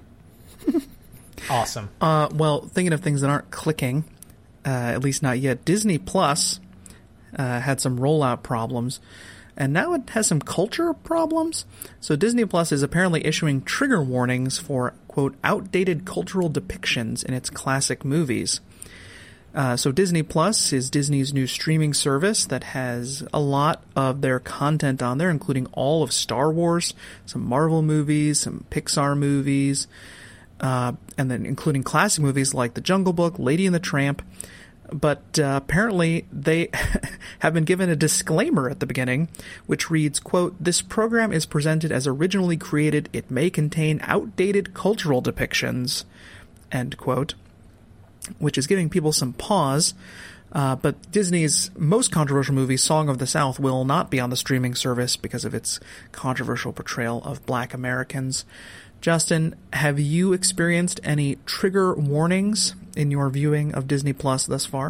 S4: Awesome.
S3: Well, thinking of things that aren't clicking, at least not yet, Disney Plus had some rollout problems, and now it has some culture problems. So Disney Plus is apparently issuing trigger warnings for, quote, outdated cultural depictions in its classic movies. So Disney Plus is Disney's new streaming service that has a lot of their content on there, including all of Star Wars, some Marvel movies, some Pixar movies, and then including classic movies like The Jungle Book, Lady and the Tramp. But apparently they have been given a disclaimer at the beginning, which reads, quote, "This program is presented as originally created. It may contain outdated cultural depictions," end quote, which is giving people some pause. But Disney's most controversial movie, Song of the South, will not be on the streaming service because of its controversial portrayal of Black Americans. Justin, have you experienced any trigger warnings in your viewing of Disney Plus thus far?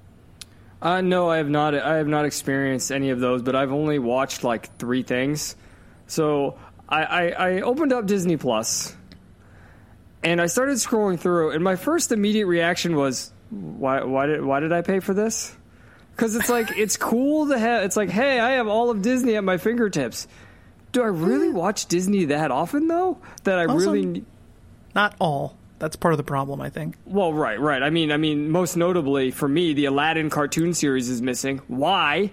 S2: No, I have not. I have not experienced any of those, but I've only watched like 3 things. So I opened up Disney Plus, and I started scrolling through, and my first immediate reaction was, why did I pay for this? Because it's like, it's cool to have. It's like, hey, I have all of Disney at my fingertips. Do I really watch Disney that often, though? That I also, really...
S3: Not all. That's part of the problem, I think.
S2: Well, right. I mean, most notably, for me, the Aladdin cartoon series is missing. Why?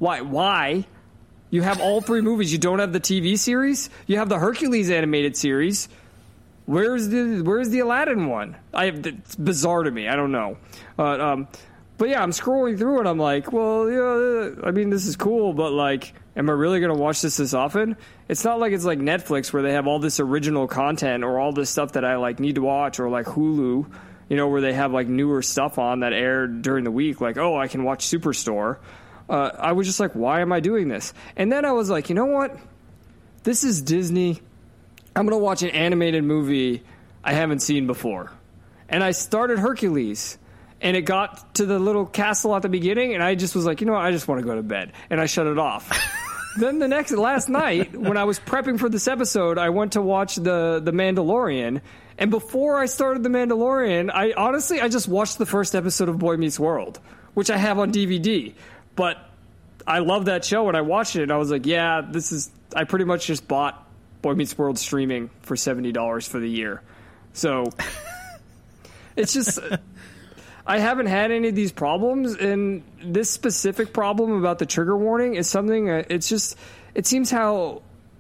S2: You have all 3 movies. You don't have the TV series? You have the Hercules animated series. Where's the Aladdin one? It's bizarre to me. I don't know. But yeah, I'm scrolling through and I'm like, well, yeah, I mean, this is cool, but like, am I really going to watch this often? It's not like it's like Netflix where they have all this original content or all this stuff that I like need to watch, or like Hulu, you know, where they have like newer stuff on that aired during the week. Like, oh, I can watch Superstore. I was just like, why am I doing this? And then I was like, you know what? This is Disney. I'm going to watch an animated movie I haven't seen before. And I started Hercules. And it got to the little castle at the beginning, and I just was like, you know what, I just want to go to bed. And I shut it off. Then last night, when I was prepping for this episode, I went to watch the Mandalorian. And before I started The Mandalorian, I just watched the first episode of Boy Meets World, which I have on DVD. But I love that show, and I watched it, and I was like, yeah, I pretty much just bought Boy Meets World streaming for $70 for the year. So it's just... I haven't had any of these problems, and this specific problem about the trigger warning is something, it seems how,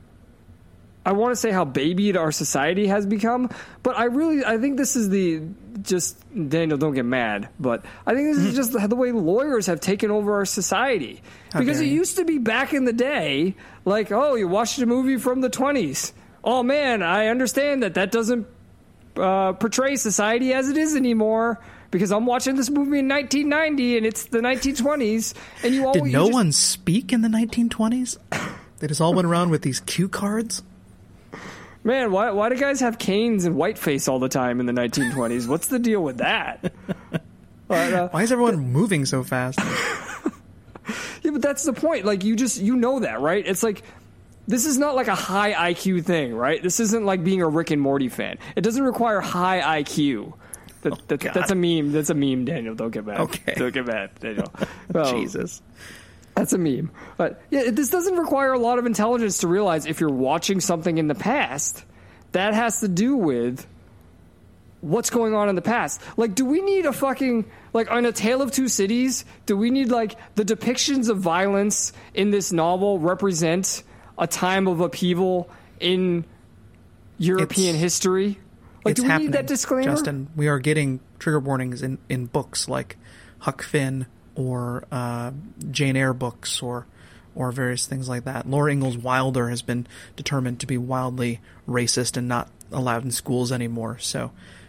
S2: I want to say how babied our society has become, but I think this is Daniel, don't get mad, but I think this is just the way lawyers have taken over our society. Because it used to be back in the day, like, oh, you watched a movie from the 20s. Oh man, I understand that doesn't portray society as it is anymore. Because I'm watching this movie in 1990 and it's the 1920s, and
S3: Did no one speak in the 1920s? They just all went around with these cue cards?
S2: Man, why do guys have canes and whiteface all the time in the 1920s? What's the deal with that?
S3: Why is everyone moving so fast?
S2: Yeah, but that's the point. Like, you know that, right? It's like, this is not like a high IQ thing, right? This isn't like being a Rick and Morty fan. It doesn't require high IQ. That's a meme. That's a meme, Daniel. Don't get mad.
S3: Okay.
S2: Don't get mad, Daniel.
S3: Jesus.
S2: That's a meme. But yeah, this doesn't require a lot of intelligence to realize if you're watching something in the past, that has to do with what's going on in the past. Like, do we need a fucking, like, on A Tale of Two Cities, do we need, like, the depictions of violence in this novel represent a time of upheaval in European history? Like, do we need that disclaimer?
S3: Justin, we are getting trigger warnings in books like Huck Finn or Jane Eyre books or various things like that. Laura Ingalls Wilder has been determined to be wildly racist and not allowed in schools anymore. So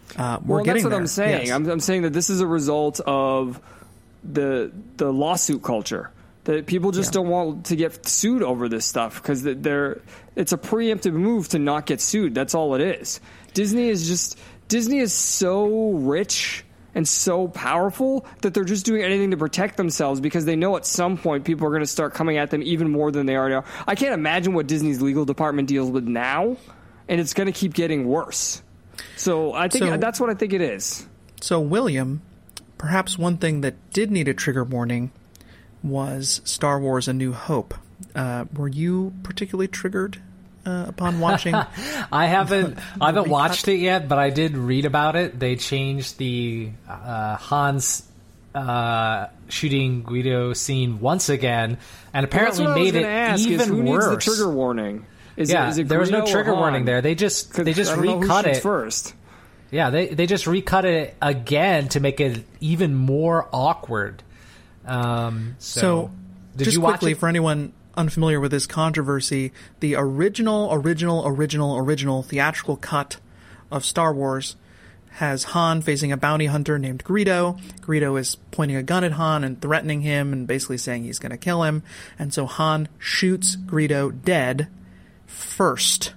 S3: We're getting
S2: that's what
S3: there.
S2: I'm saying.
S3: Yes.
S2: I'm saying that this is a result of the lawsuit culture. That people just don't want to get sued over this stuff because it's a preemptive move to not get sued. That's all it is. Disney is so rich and so powerful that they're just doing anything to protect themselves because they know at some point people are going to start coming at them even more than they already are. I can't imagine what Disney's legal department deals with now, and it's going to keep getting worse. So I think that's what I think it is.
S3: So, William, perhaps one thing that did need a trigger warning was Star Wars: A New Hope. Were you particularly triggered upon watching?
S4: I haven't watched it yet, but I did read about it. They changed the Han's shooting Guido scene once again, and apparently made it even
S2: who
S4: worse.
S2: Needs the trigger warning? Is it
S4: there was no
S2: Guido
S4: trigger
S2: or Han?
S4: warning there. They just recut it
S2: first.
S4: Yeah, they just recut it again to make it even more awkward.
S3: So
S4: did
S3: just
S4: you watch
S3: quickly,
S4: it?
S3: for anyone unfamiliar with this controversy, the original theatrical cut of Star Wars has Han facing a bounty hunter named Greedo. Greedo is pointing a gun at Han and threatening him and basically saying he's going to kill him. And so Han shoots Greedo dead first.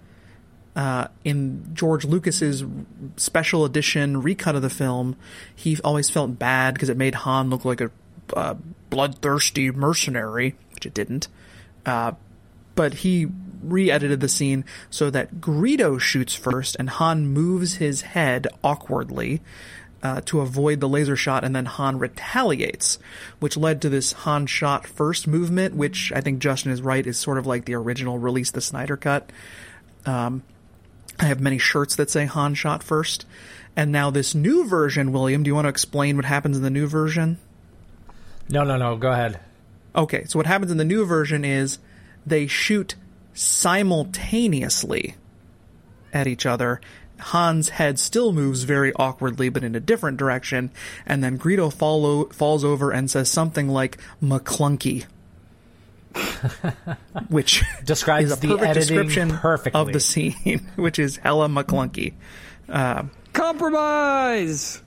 S3: In George Lucas's special edition recut of the film, he always felt bad because it made Han look like a bloodthirsty mercenary, which it didn't. But he re-edited the scene so that Greedo shoots first and Han moves his head awkwardly to avoid the laser shot, and then Han retaliates, which led to this Han shot first movement, which I think Justin is right, is sort of like the original Release the Snyder Cut. I have many shirts that say Han shot first. And now this new version, William, do you want to explain what happens in the new version?
S4: No, go ahead.
S3: Okay, so what happens in the new version is they shoot simultaneously at each other. Han's head still moves very awkwardly, but in a different direction, and then Greedo falls over and says something like McClunky, which
S4: describes
S3: is a
S4: the
S3: perfect
S4: editing
S3: description
S4: perfectly
S3: of the scene, which is hella McClunky.
S2: Compromise!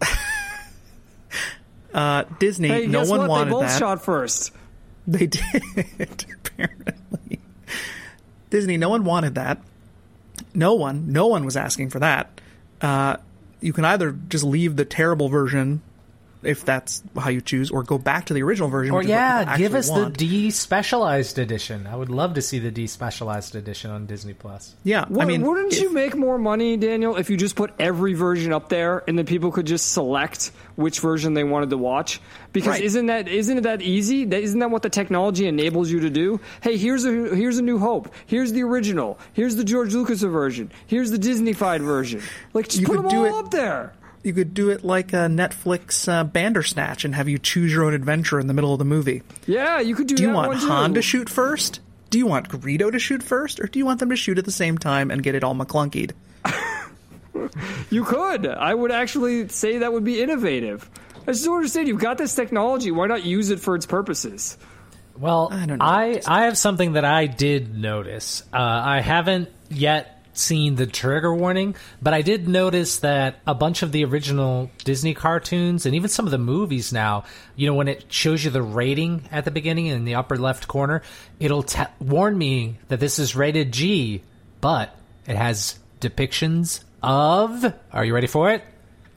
S3: Disney,
S2: Hey,
S3: no one wanted
S2: They both
S3: that.
S2: shot first.
S3: They did, apparently. Disney, no one wanted that. No one was asking for that. You can either just leave the terrible version, if that's how you choose, or go back to the original version.
S4: Or
S3: which is what people
S4: give
S3: actually
S4: us
S3: want.
S4: the despecialized edition. I would love to see the despecialized edition on Disney Plus.
S3: Yeah, I mean,
S2: Wouldn't you make more money, Daniel, if you just put every version up there and then people could just select which version they wanted to watch? Because
S3: Right.
S2: isn't it that easy? Isn't that what the technology enables you to do? Hey, here's a New Hope. Here's the original. Here's the George Lucas version. Here's the Disney-fied version. Like, just
S3: You
S2: put
S3: could
S2: them
S3: do
S2: all
S3: it-
S2: up there.
S3: You could do it like a Netflix Bandersnatch and have you choose your own adventure in the middle of the movie.
S2: Yeah, you could do
S3: Do you
S2: that
S3: want
S2: one too.
S3: Han to shoot first? Do you want Greedo to shoot first? Or do you want them to shoot at the same time and get it all McClunkied?
S2: You could. I would actually say that would be innovative. I just don't understand. You've got this technology. Why not use it for its purposes?
S4: Well,
S3: I don't know.
S4: I have something that I did notice. I haven't yet seen the trigger warning, but I did notice that a bunch of the original Disney cartoons and even some of the movies now, when it shows you the rating at the beginning in the upper left corner, it'll warn me that this is rated G, but it has depictions of, are you ready for it?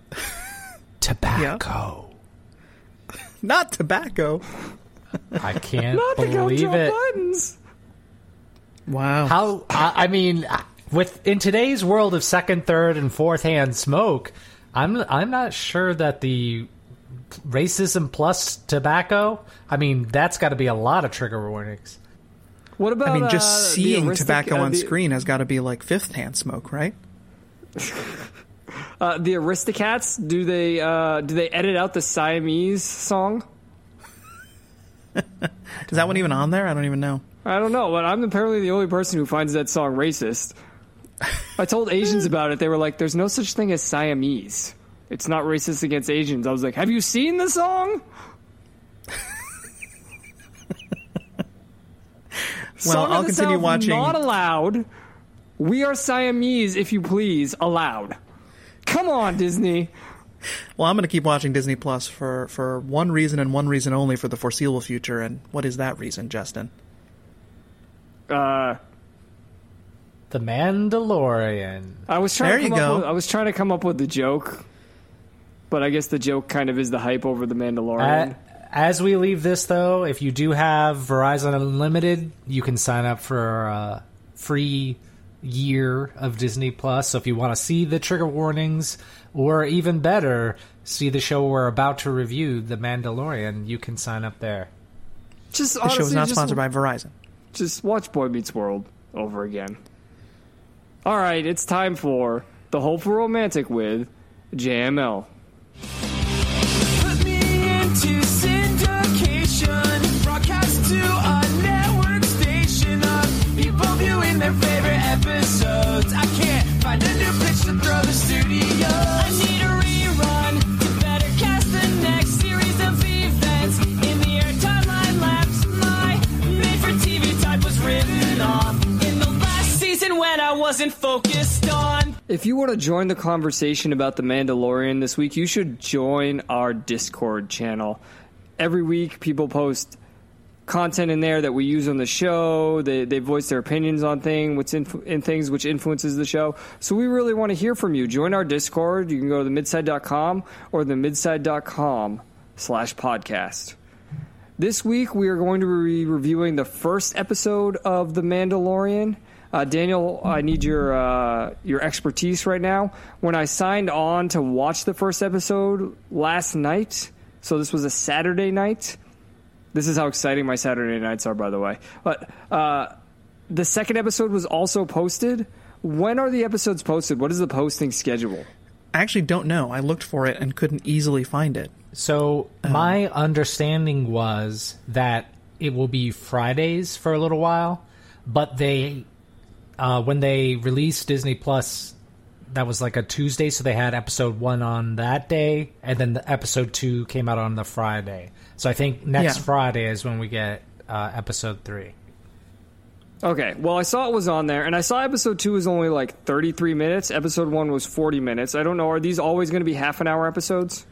S4: Tobacco.
S3: Not tobacco.
S4: I can't
S2: Not the
S4: believe
S2: gumdrop
S4: it.
S2: buttons.
S3: Wow.
S4: How I mean, in today's world of second, third, and fourth hand smoke, I'm not sure that the racism plus tobacco. I mean, that's got to be a lot of trigger warnings.
S2: What about?
S3: I mean, just
S2: the
S3: seeing
S2: Aristic-
S3: tobacco on
S2: the-
S3: screen has got to be like fifth-hand smoke, right?
S2: The Aristocats, do they edit out the Siamese song?
S3: Is that one even on there? I don't even know.
S2: I don't know, but I'm apparently the only person who finds that song racist. I told Asians about it. They were like, "There's no such thing as Siamese. It's not racist against Asians." I was like, "Have you seen the song?"
S3: Well,
S2: Song of
S3: I'll
S2: the
S3: continue
S2: South,
S3: watching.
S2: Not allowed. We are Siamese, if you please. Allowed. Come on, Disney.
S3: Well, I'm going to keep watching Disney Plus for one reason and one reason only for the foreseeable future. And what is that reason, Justin?
S4: The Mandalorian.
S2: I was trying to come up with the joke, but I guess the joke kind of is the hype over the Mandalorian.
S4: As we leave this, though, if you do have Verizon Unlimited, you can sign up for a free year of Disney Plus. So if you want to see the trigger warnings, or even better, see the show we're about to review, The Mandalorian, you can sign up there.
S3: The show is not sponsored by Verizon. Just
S2: watch Boy Meets World over again. All right, it's time for The Hopeful Romantic with JML.
S6: Put me into syndication, broadcast to a network station of people viewing their favorite episodes. I can't find a new pitch to throw the studio. I need a rerun to better cast the next series of events. In the air timeline lapse, my made-for-TV type was written off in the last season when I wasn't focused on.
S2: If you want to join the conversation about The Mandalorian this week, you should join our Discord channel. Every week, people post content in there that we use on the show. They voice their opinions on things which influences the show. So we really want to hear from you. Join our Discord. You can go to themidside.com or themidside.com/podcast. This week, we are going to be reviewing the first episode of The Mandalorian. Daniel, I need your expertise right now. When I signed on to watch the first episode last night, so this was a Saturday night. This is how exciting my Saturday nights are, by the way. But the second episode was also posted. When are the episodes posted? What is the posting schedule?
S3: I actually don't know. I looked for it and couldn't easily find it.
S4: So my understanding was that it will be Fridays for a little while, but they... when they released Disney Plus, that was like a Tuesday, so they had episode 1 on that day, and then the episode 2 came out on the Friday. So I think next Friday is when we get episode 3.
S2: Okay, well, I saw it was on there, and I saw episode 2 was only like 33 minutes. Episode 1 was 40 minutes. I don't know, are these always going to be half-an-hour episodes?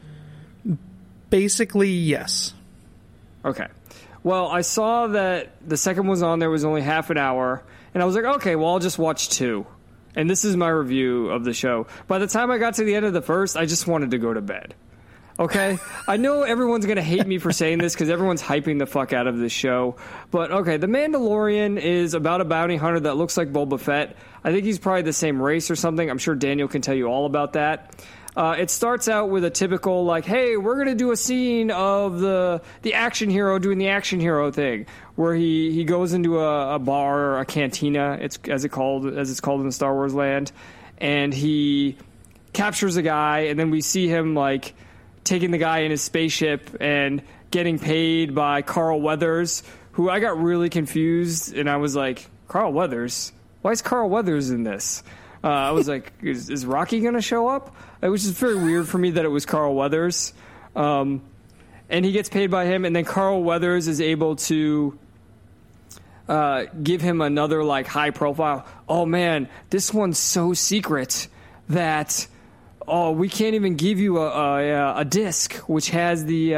S3: Basically, yes.
S2: Okay. Well, I saw that the second was on there was only half an hour, and I was like, okay, well, I'll just watch 2. And this is my review of the show. By the time I got to the end of the first, I just wanted to go to bed. Okay? I know everyone's going to hate me for saying this because everyone's hyping the fuck out of this show. But, okay, The Mandalorian is about a bounty hunter that looks like Boba Fett. I think he's probably the same race or something. I'm sure Daniel can tell you all about that. It starts out with a typical, like, hey, we're going to do a scene of the action hero doing the action hero thing, where he goes into a bar or a cantina, as it's called in the Star Wars land, and he captures a guy, and then we see him, like, taking the guy in his spaceship and getting paid by Carl Weathers, who I got really confused, and I was like, Carl Weathers? Why is Carl Weathers in this? I was like, is Rocky going to show up? It was just very weird for me that it was Carl Weathers. And he gets paid by him, and then Carl Weathers is able to give him another, like, high profile. Oh, man, this one's so secret that, we can't even give you a disc which has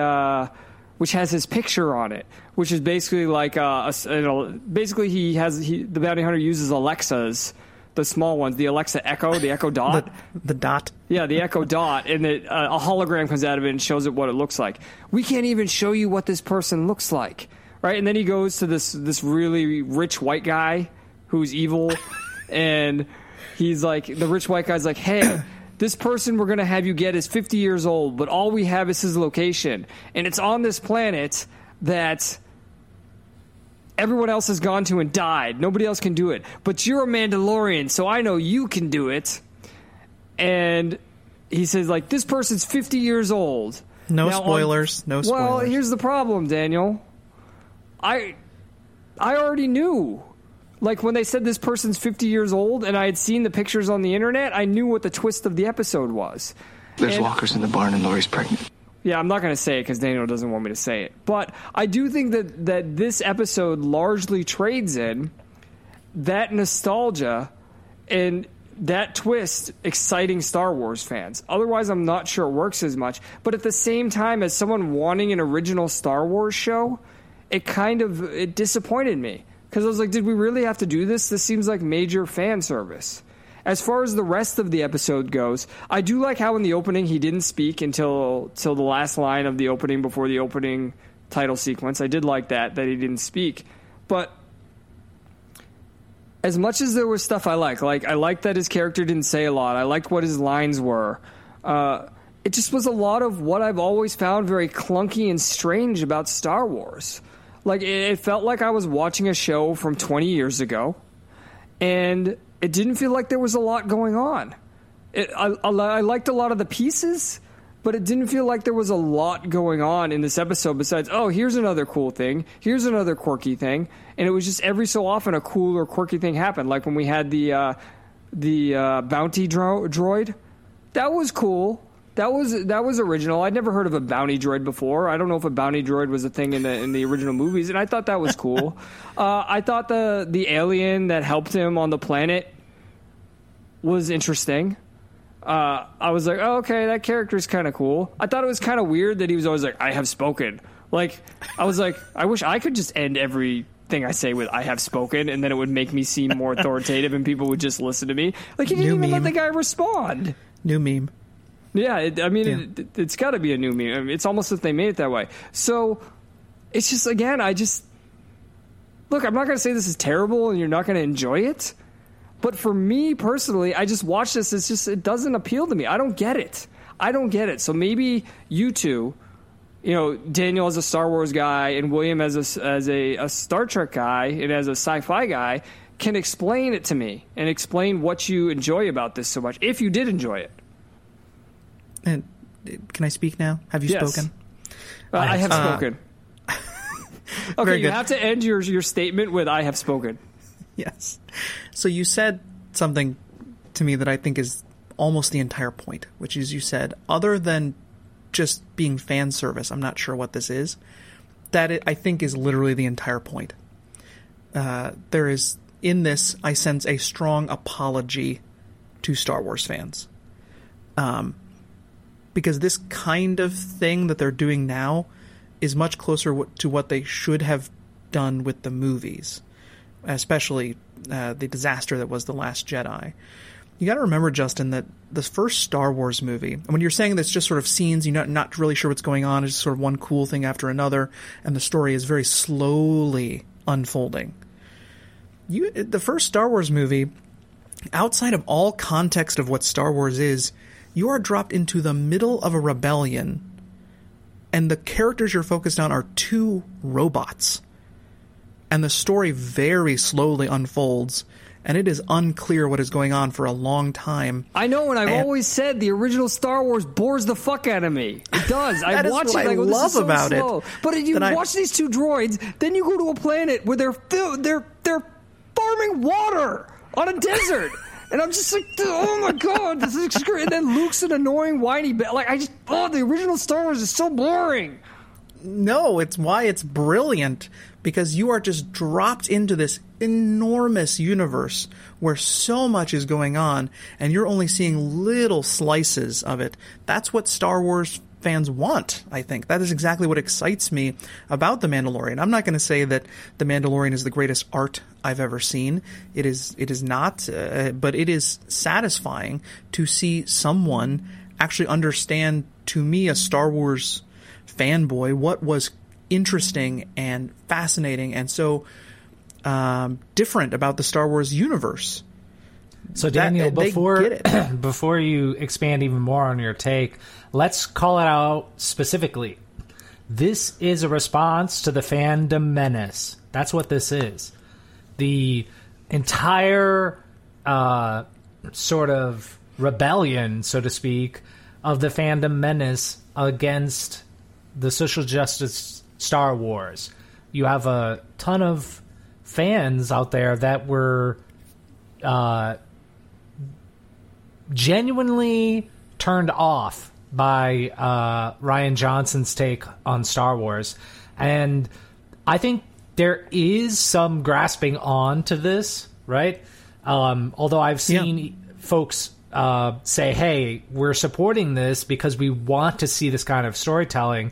S2: his picture on it, which is basically like the bounty hunter uses Alexas. The small ones, the Alexa Echo, the Echo Dot.
S3: The Dot.
S2: Yeah, the Echo Dot, and a hologram comes out of it and shows it what it looks like. We can't even show you what this person looks like, right? And then he goes to this really rich white guy who's evil, and he's like, the rich white guy's like, hey, this person we're going to have you get is 50 years old, but all we have is his location, and it's on this planet that everyone else has gone to and died. Nobody else can do it. But you're a Mandalorian, so I know you can do it. And he says, like, this person's 50 years old.
S3: No spoilers.
S2: Well, here's the problem, Daniel. I already knew. Like, when they said this person's 50 years old and I had seen the pictures on the internet, I knew what the twist of the episode was.
S7: There's walkers in the barn and Lori's pregnant.
S2: Yeah, I'm not going to say it because Daniel doesn't want me to say it. But I do think that this episode largely trades in that nostalgia and that twist exciting Star Wars fans. Otherwise, I'm not sure it works as much. But at the same time, as someone wanting an original Star Wars show, it disappointed me. Because I was like, did we really have to do this? This seems like major fan service. As far as the rest of the episode goes, I do like how in the opening he didn't speak until the last line of the opening before the opening title sequence. I did like that he didn't speak. But as much as there was stuff I liked that his character didn't say a lot. I liked what his lines were. It just was a lot of what I've always found very clunky and strange about Star Wars. Like, it felt like I was watching a show from 20 years ago, and it didn't feel like there was a lot going on. I liked a lot of the pieces, but it didn't feel like there was a lot going on in this episode besides, oh, here's another cool thing, here's another quirky thing, and it was just every so often a cool or quirky thing happened. Like when we had the bounty droid, that was cool. That was original. I'd never heard of a bounty droid before. I don't know if a bounty droid was a thing in the original movies, and I thought that was cool. I thought the alien that helped him on the planet was interesting. I was like, oh, okay, that character's kind of cool. I thought it was kind of weird that he was always like, I have spoken. Like, I was like, I wish I could just end everything I say with I have spoken, and then it would make me seem more authoritative and people would just listen to me. Like, he didn't even let the guy respond.
S3: New meme.
S2: Yeah, it's got to be a new meme. I mean, it's almost as if they made it that way. So, it's just, again, look, I'm not going to say this is terrible and you're not going to enjoy it. But for me personally, I just watch this. It doesn't appeal to me. I don't get it. So maybe you two, Daniel as a Star Wars guy and William as a Star Trek guy and as a sci-fi guy can explain it to me and explain what you enjoy about this so much, if you did enjoy it.
S3: And can I speak now? Have you spoken?
S2: I have spoken. Okay, you
S3: good.
S2: have to end your statement with I have spoken.
S3: Yes. So you said something to me that I think is almost the entire point, which is you said, other than just being fan service, I'm not sure what this is, I think is literally the entire point. There is, in this, I sense a strong apology to Star Wars fans. Because this kind of thing that they're doing now is much closer to what they should have done with the movies, especially the disaster that was The Last Jedi. You got to remember, Justin, that the first Star Wars movie, and when you're saying that's just sort of scenes, you're not really sure what's going on, it's just sort of one cool thing after another, and the story is very slowly unfolding. The first Star Wars movie, outside of all context of what Star Wars is, you are dropped into the middle of a rebellion, and the characters you're focused on are two robots. And the story very slowly unfolds, and it is unclear what is going on for a long time.
S2: I know, and I've always said the original Star Wars bores the fuck out of me. It does. I watch it. I go, this is so
S3: about
S2: slow.
S3: it.
S2: But if you watch these two droids, then you go to a planet where they're farming water on a desert. And I'm just like, oh my god, this is great. And then Luke's an annoying, whiny the original Star Wars is so boring.
S3: No, it's why it's brilliant, because you are just dropped into this enormous universe where so much is going on, and you're only seeing little slices of it. That's what Star Wars fans want, I think. That is exactly what excites me about The Mandalorian. I'm not going to say that The Mandalorian is the greatest art I've ever seen. It is not, but it is satisfying to see someone actually understand, to me, a Star Wars fanboy, what was interesting and fascinating and so different about the Star Wars universe.
S4: So Daniel, before you expand even more on your take, let's call it out specifically. This is a response to the fandom menace. That's what this is. The entire sort of rebellion, so to speak, of the fandom menace against the social justice Star Wars. You have a ton of fans out there that were genuinely turned off by Rian Johnson's take on Star Wars. And I think there is some grasping on to this, right? Although I've seen folks say, hey, we're supporting this because we want to see this kind of storytelling,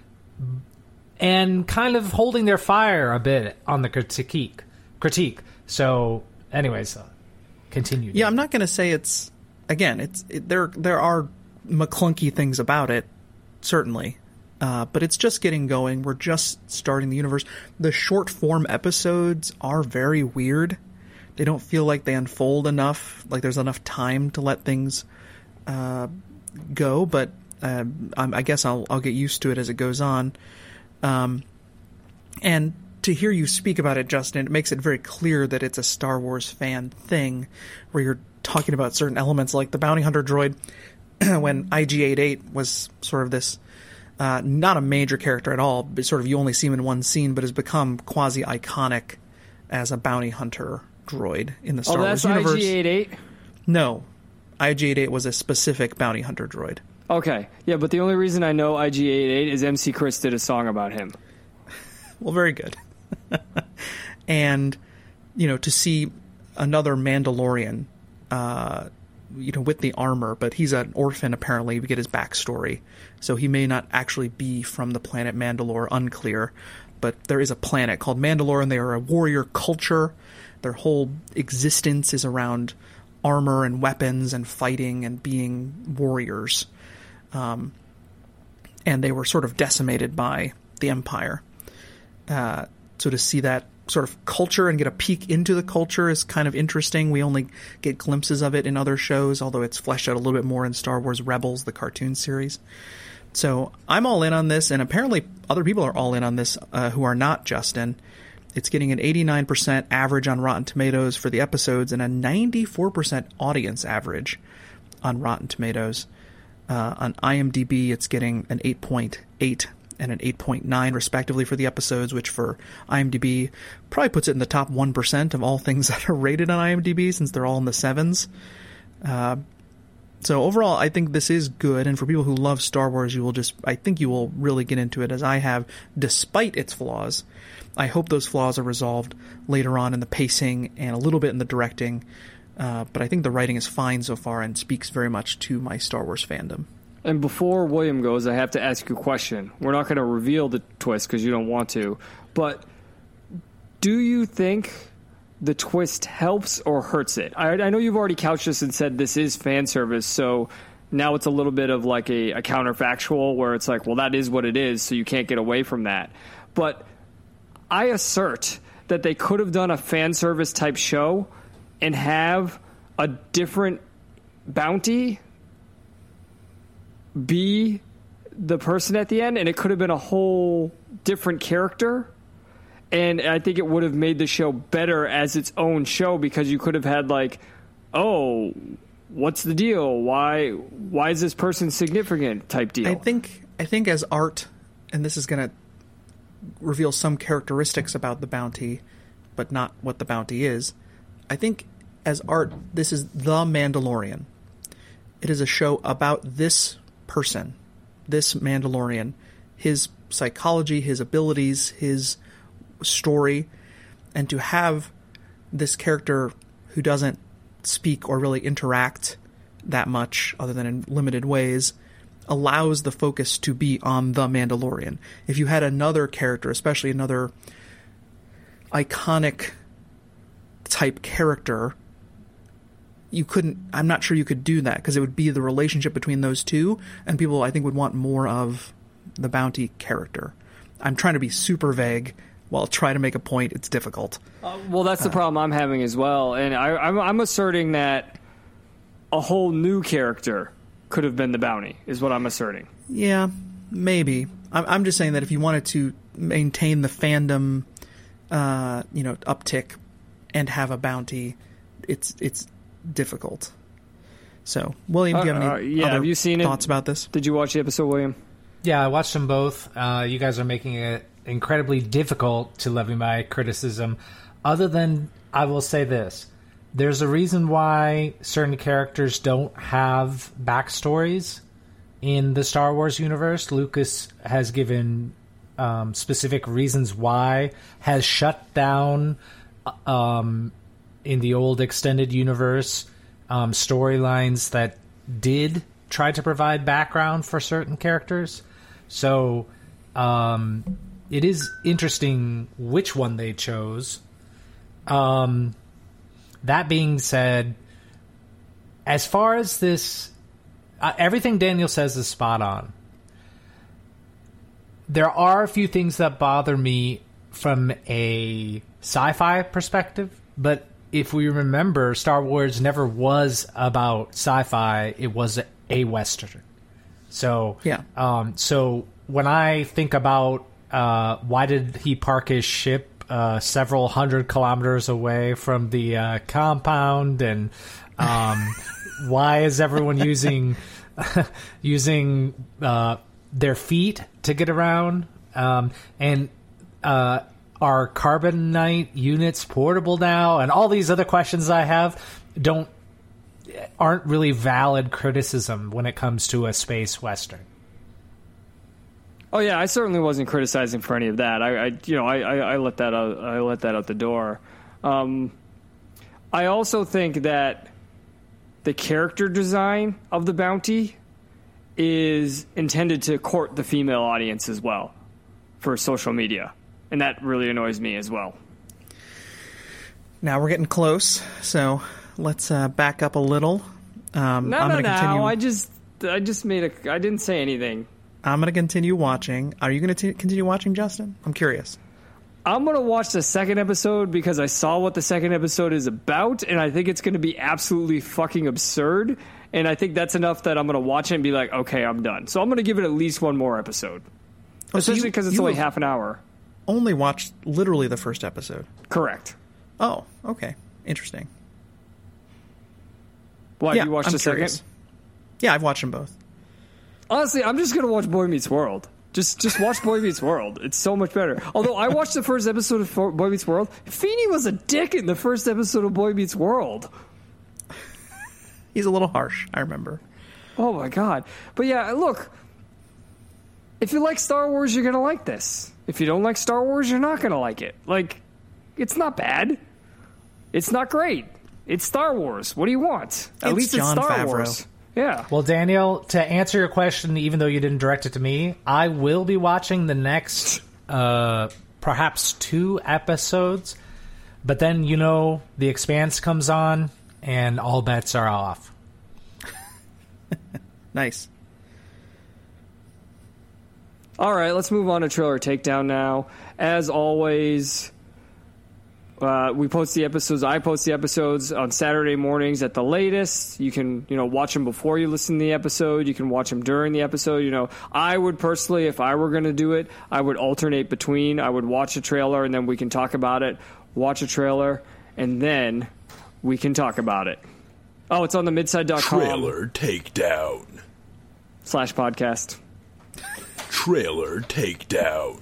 S4: and kind of holding their fire a bit on the critique. So, anyways, continue.
S3: Yeah, I'm not going to say it's, again, there are McClunky things about it, certainly. But it's just getting going. We're just starting the universe. The short form episodes are very weird. They don't feel like they unfold enough, like there's enough time to let things go. But I guess I'll get used to it as it goes on. And to hear you speak about it, Justin, it makes it very clear that it's a Star Wars fan thing, where you're talking about certain elements like the bounty hunter droid. When IG-88 was sort of this, not a major character at all, but sort of you only see him in one scene, but has become quasi-iconic as a bounty hunter droid in the Star Wars universe.
S2: Oh, that's IG-88?
S3: No. IG-88 was a specific bounty hunter droid.
S2: Okay. Yeah, but the only reason I know IG-88 is MC Chris did a song about him.
S3: Well, very good. And, to see another Mandalorian, with the armor, but he's an orphan, apparently. We get his backstory. So he may not actually be from the planet Mandalore, unclear. But there is a planet called Mandalore, and they are a warrior culture. Their whole existence is around armor and weapons and fighting and being warriors. And they were sort of decimated by the Empire. So to see that sort of culture and get a peek into the culture is kind of interesting. We only get glimpses of it in other shows, although it's fleshed out a little bit more in Star Wars Rebels, the cartoon series. So I'm all in on this, and apparently other people are all in on this who are not Justin. It's getting an 89% average on Rotten Tomatoes for the episodes and a 94% audience average on Rotten Tomatoes. On IMDb, it's getting an 8.8 and an 8.9 respectively for the episodes, which for IMDb probably puts it in the top 1% of all things that are rated on IMDb, since they're all in the 7s. So overall, I think this is good, and for people who love Star Wars, I think you will really get into it, as I have, despite its flaws. I hope those flaws are resolved later on in the pacing and a little bit in the directing, but I think the writing is fine so far and speaks very much to my Star Wars fandom.
S2: And before William goes, I have to ask you a question. We're not going to reveal the twist because you don't want to, but do you think the twist helps or hurts it? I know you've already couched this and said this is fan service, so now it's a little bit of like a counterfactual where it's like, well, that is what it is, so you can't get away from that. But I assert that they could have done a fan service type show and have a different bounty be the person at the end, and it could have been a whole different character. And I think it would have made the show better as its own show, because you could have had like, oh, what's the deal? Why is this person significant type deal?
S3: I think as art, and this is going to reveal some characteristics about the bounty, but not what the bounty is. I think as art, this is The Mandalorian. It is a show about this person, this Mandalorian, his psychology, his abilities, his story, and to have this character who doesn't speak or really interact that much other than in limited ways allows the focus to be on the Mandalorian. If you had another character, especially another iconic type character, I'm not sure you could do that, because it would be the relationship between those two, and people, I think, would want more of the bounty character. I'm trying to be super vague while trying to make a point. It's difficult.
S2: Well, that's the problem I'm having as well, and I'm asserting that a whole new character could have been the bounty, is what I'm asserting.
S3: Yeah, maybe. I'm just saying that if you wanted to maintain the fandom, uptick and have a bounty, it's difficult. So, William, do you have any
S2: have you seen
S3: thoughts about this?
S2: Did you watch the episode, William?
S4: Yeah, I watched them both. You guys are making it incredibly difficult to levy my criticism. Other than, I will say this. There's a reason why certain characters don't have backstories in the Star Wars universe. Lucas has given specific reasons why, has shut down in the old extended universe storylines that did try to provide background for certain characters. So it is interesting which one they chose. That being said, as far as this, everything Daniel says is spot on. There are a few things that bother me from a sci-fi perspective, but if we remember, Star Wars never was about sci-fi. It was a Western. So,
S3: yeah.
S4: So when I think about why did he park his ship several hundred kilometers away from the compound, and why is everyone using their feet to get around? And are carbonite units portable now? And all these other questions I have aren't really valid criticism when it comes to a space Western.
S2: Oh yeah, I certainly wasn't criticizing for any of that. I let that out. I let that out the door. I also think that the character design of the bounty is intended to court the female audience as well for social media, and that really annoys me as well.
S3: Now we're getting close, so let's back up a little.
S2: Continue. I didn't say anything.
S3: I'm going to continue watching. Are you going to continue watching, Justin? I'm curious.
S2: I'm going to watch the second episode because I saw what the second episode is about, and I think it's going to be absolutely fucking absurd. And I think that's enough that I'm going to watch it and be like, okay, I'm done. So I'm going to give it at least one more episode. Especially because it's only half an hour.
S3: Only watched literally the first episode.
S2: Correct.
S3: Oh, okay. Interesting.
S2: Why, you watched the
S3: curious.
S2: Second?
S3: Yeah, I've watched them both.
S2: Honestly, I'm just going to watch Boy Meets World. Just watch Boy Meets World. It's so much better. Although I watched the first episode of Boy Meets World. Feeney was a dick in the first episode of Boy Meets World.
S3: He's a little harsh, I remember.
S2: Oh my god. But yeah, look. If you like Star Wars, you're going to like this. If you don't like Star Wars, you're not going to like it. Like, it's not bad. It's not great. It's Star Wars. What do you want? At least it's
S3: Jon
S2: Star
S3: Favreau.
S2: Wars. Yeah.
S4: Well, Daniel, to answer your question, even though you didn't direct it to me, I will be watching the next perhaps 2 episodes. But then, The Expanse comes on, and all bets are off.
S3: Nice.
S2: All right, let's move on to Trailer Takedown now. As always, we post the episodes. I post the episodes on Saturday mornings at the latest. You can, watch them before you listen to the episode. You can watch them during the episode. I would personally, if I were going to do it, I would alternate between. I would watch a trailer and then we can talk about it. Watch a trailer and then we can talk about it. Oh, it's on the midside.com.
S8: Trailer Takedown.
S2: /podcast.
S8: Trailer Takedown.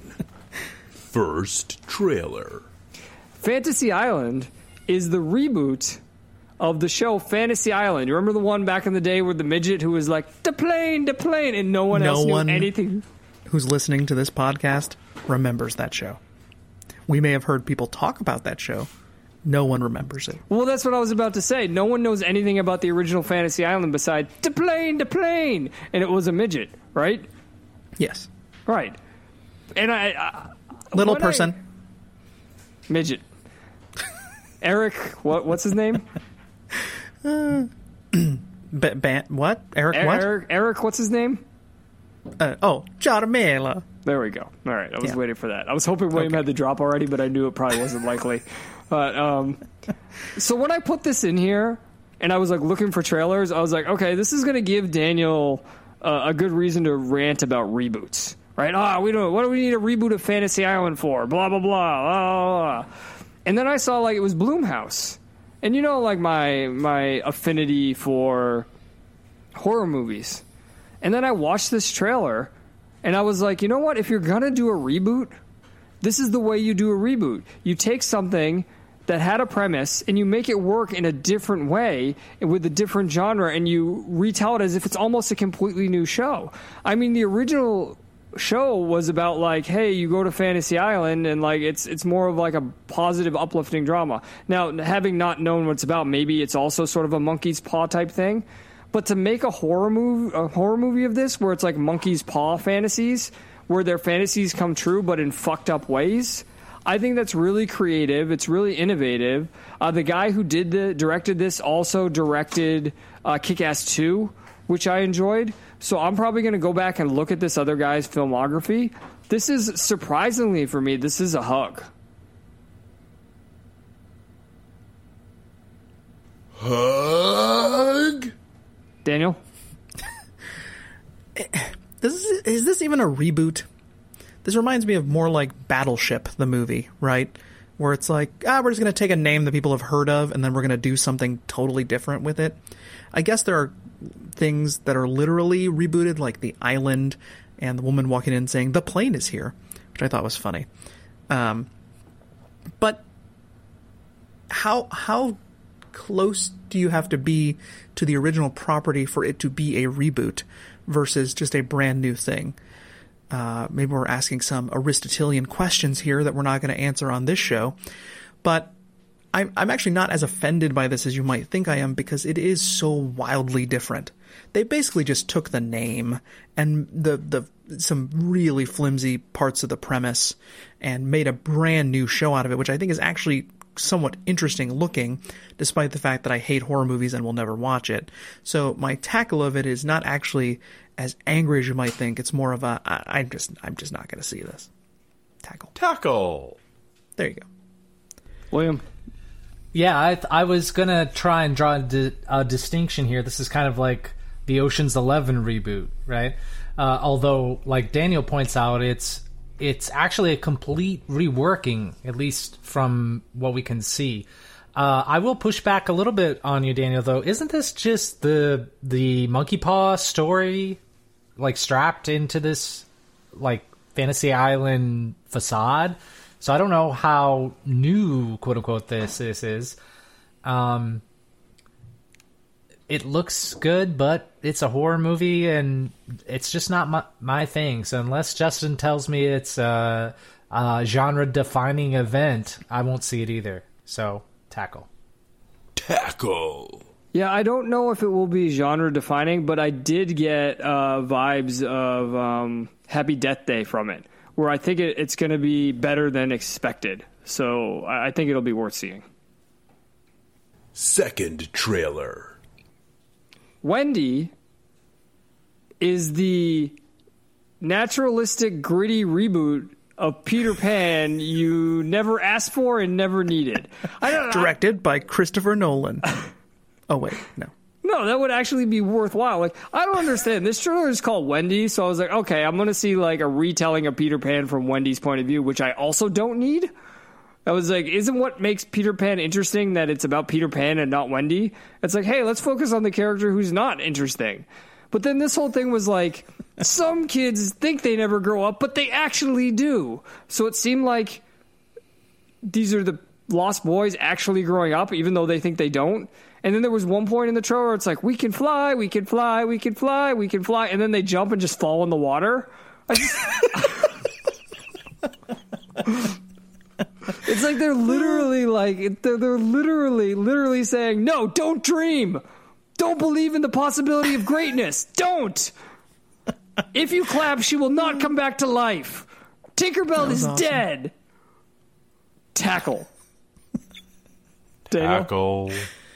S8: First trailer.
S2: Fantasy Island is the reboot of the show Fantasy Island. You remember the one back in the day with the midget who was like, the plane, and no one else knew anything?
S3: Who's listening to this podcast remembers that show. We may have heard people talk about that show. No one remembers it.
S2: Well, that's what I was about to say. No one knows anything about the original Fantasy Island besides the plane, and it was a midget, right?
S3: Yes.
S2: Right. And I
S3: little person.
S2: Midget. Eric, what's his name?
S3: What? Eric what?
S2: Eric, what's his name?
S3: Jaramela.
S2: There we go. All right, I was waiting for that. I was hoping William had the drop already, but I knew it probably wasn't likely. But so when I put this in here, and I was like looking for trailers, I was like, okay, this is going to give Daniel a good reason to rant about reboots, right? What do we need a reboot of Fantasy Island for? Blah blah blah blah blah. And then I saw like it was Blumhouse, and like my affinity for horror movies, and then I watched this trailer. And I was like, you know what? If you're going to do a reboot, this is the way you do a reboot. You take something that had a premise and you make it work in a different way with a different genre and you retell it as if it's almost a completely new show. I mean, the original show was about like, hey, you go to Fantasy Island and like it's more of like a positive, uplifting drama. Now, having not known what it's about, maybe it's also sort of a monkey's paw type thing. But to make a horror movie of this, where it's like monkey's paw fantasies, where their fantasies come true, but in fucked up ways, I think that's really creative. It's really innovative. The guy who directed this also directed Kick-Ass 2, which I enjoyed. So I'm probably going to go back and look at this other guy's filmography. This is, surprisingly for me, this is a hug.
S8: Hug?
S2: Daniel?
S3: Is this even a reboot? This reminds me of more like Battleship, the movie, right? Where it's like, we're just going to take a name that people have heard of, and then we're going to do something totally different with it. I guess there are things that are literally rebooted, like The Island and the woman walking in saying, "The plane is here," which I thought was funny. But how close do you have to be to the original property for it to be a reboot versus just a brand new thing? Maybe we're asking some Aristotelian questions here that we're not going to answer on this show, but I'm actually not as offended by this as you might think I am, because it is so wildly different. They basically just took the name and the some really flimsy parts of the premise and made a brand new show out of it, which I think is actually somewhat interesting looking, despite the fact that I hate horror movies and will never watch it. So my tackle of it is not actually as angry as you might think. It's more of a I'm just not going to see this. Tackle. There you go.
S2: William?
S4: Yeah, I was going to try and draw a distinction here. This is kind of like the Ocean's 11 reboot, right? Although, like Daniel points out, it's actually a complete reworking, at least from what we can see. I will push back a little bit on you, Daniel, though. Isn't this just the Monkey Paw story, like, strapped into this, like, Fantasy Island facade? So I don't know how new, quote-unquote, this is. It looks good, but it's a horror movie, and it's just not my thing. So unless Justin tells me it's a genre-defining event, I won't see it either. So, tackle.
S2: Yeah, I don't know if it will be genre-defining, but I did get vibes of Happy Death Day from it, where I think it's going to be better than expected. So I think it'll be worth seeing.
S8: Second trailer.
S2: Wendy is the naturalistic, gritty reboot of Peter Pan you never asked for and never needed.
S3: Directed by Christopher Nolan. Oh, wait, no.
S2: No, that would actually be worthwhile. Like, I don't understand. This trailer is called Wendy, so I was like, okay, I'm going to see like a retelling of Peter Pan from Wendy's point of view, which I also don't need. I was like, isn't what makes Peter Pan interesting that it's about Peter Pan and not Wendy? It's like, hey, let's focus on the character who's not interesting. But then this whole thing was like, some kids think they never grow up, but they actually do. So it seemed like these are the Lost Boys actually growing up, even though they think they don't. And then there was one point in the trailer where it's like, we can fly, we can fly, we can fly, we can fly. And then they jump and just fall in the water. It's like they're literally saying, no, don't dream. Don't believe in the possibility of greatness. Don't. If you clap, she will not come back to life. Tinkerbell is awesome. Dead. Tackle.
S8: Tackle.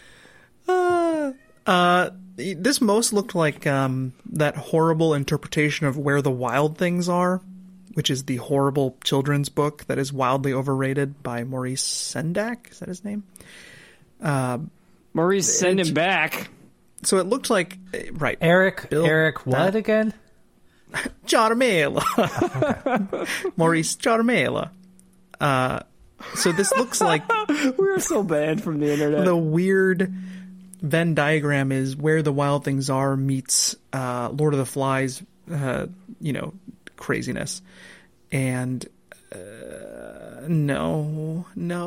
S3: This most looked like that horrible interpretation of Where the Wild Things Are, which is the horrible children's book that is wildly overrated by Maurice Sendak. Is that his name?
S2: Maurice, send him back.
S3: So it looked like, right.
S4: Eric what again?
S3: Jarmela. Okay. Maurice Jarmela. So this looks like...
S2: We're so banned from the internet.
S3: The weird Venn diagram is Where the Wild Things Are meets Lord of the Flies, craziness. And no.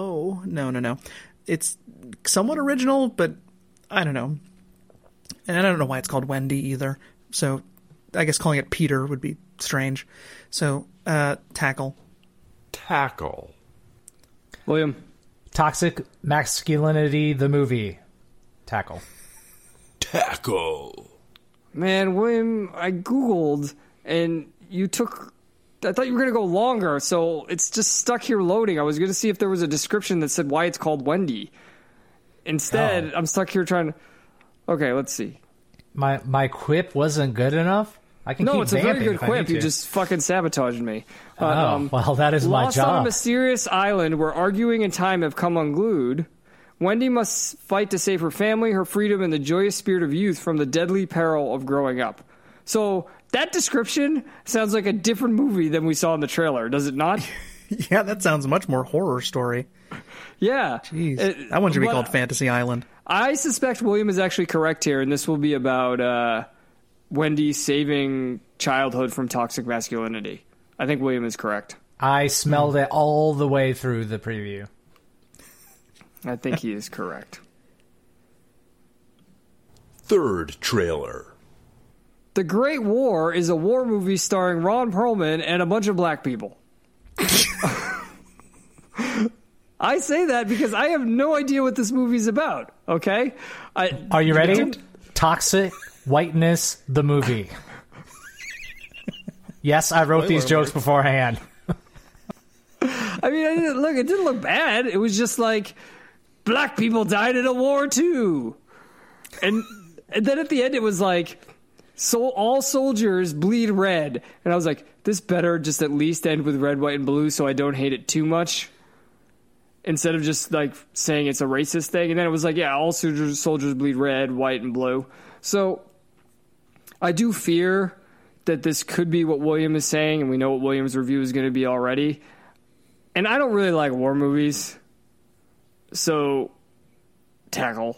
S3: It's somewhat original, but I don't know. And I don't know why it's called Wendy either. So I guess calling it Peter would be strange. So, Tackle.
S8: Tackle.
S2: William.
S4: Toxic Masculinity, the movie. Tackle.
S8: Tackle.
S2: Man, William, I Googled, and I thought you were going to go longer, so it's just stuck here loading. I was going to see if there was a description that said why it's called Wendy. Instead, I'm stuck here trying to... Okay, let's see.
S4: My quip wasn't good enough? I can keep
S2: No, it's a very
S4: vamping
S2: good
S4: if I
S2: quip.
S4: need
S2: You
S4: to.
S2: just fucking sabotaged me.
S4: Well, that is my
S2: Lost on a
S4: job.
S2: mysterious island where arguing and time have come unglued, Wendy must fight to save her family, her freedom, and the joyous spirit of youth from the deadly peril of growing up. So that description sounds like a different movie than we saw in the trailer, does it not?
S3: Yeah, that sounds much more horror story.
S2: Yeah.
S3: Jeez. That one should be called Fantasy Island.
S2: I suspect William is actually correct here, and this will be about Wendy saving childhood from toxic masculinity. I think William is correct.
S4: I smelled it all the way through the preview.
S2: I think he is correct.
S8: Third trailer.
S2: The Great War is a war movie starring Ron Perlman and a bunch of black people. I say that because I have no idea what this movie's about, okay?
S4: Are you ready? Toxic Whiteness, the movie. Yes, I wrote these jokes beforehand.
S2: I mean, it didn't look bad. It was just like, black people died in a war too. And then at the end it was like, so all soldiers bleed red. And I was like, this better just at least end with red, white, and blue so I don't hate it too much. Instead of just like saying it's a racist thing. And then it was like, yeah, all soldiers bleed red, white, and blue. So I do fear that this could be what William is saying, and we know what William's review is going to be already. And I don't really like war movies. So, Tackle.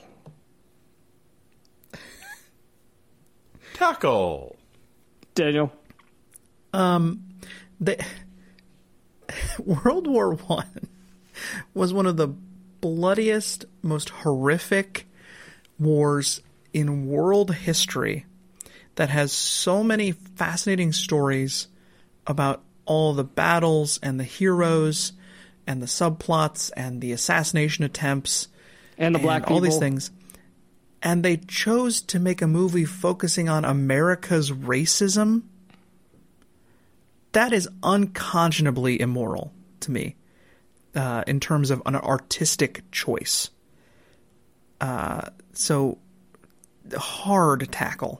S8: Tackle.
S2: Daniel.
S3: World War I was one of the bloodiest, most horrific wars in world history that has so many fascinating stories about all the battles and the heroes and the subplots and the assassination attempts
S2: And the black people.
S3: all these things. And they chose to make a movie focusing on America's racism. That is unconscionably immoral to me, in terms of an artistic choice. So, hard Tackle.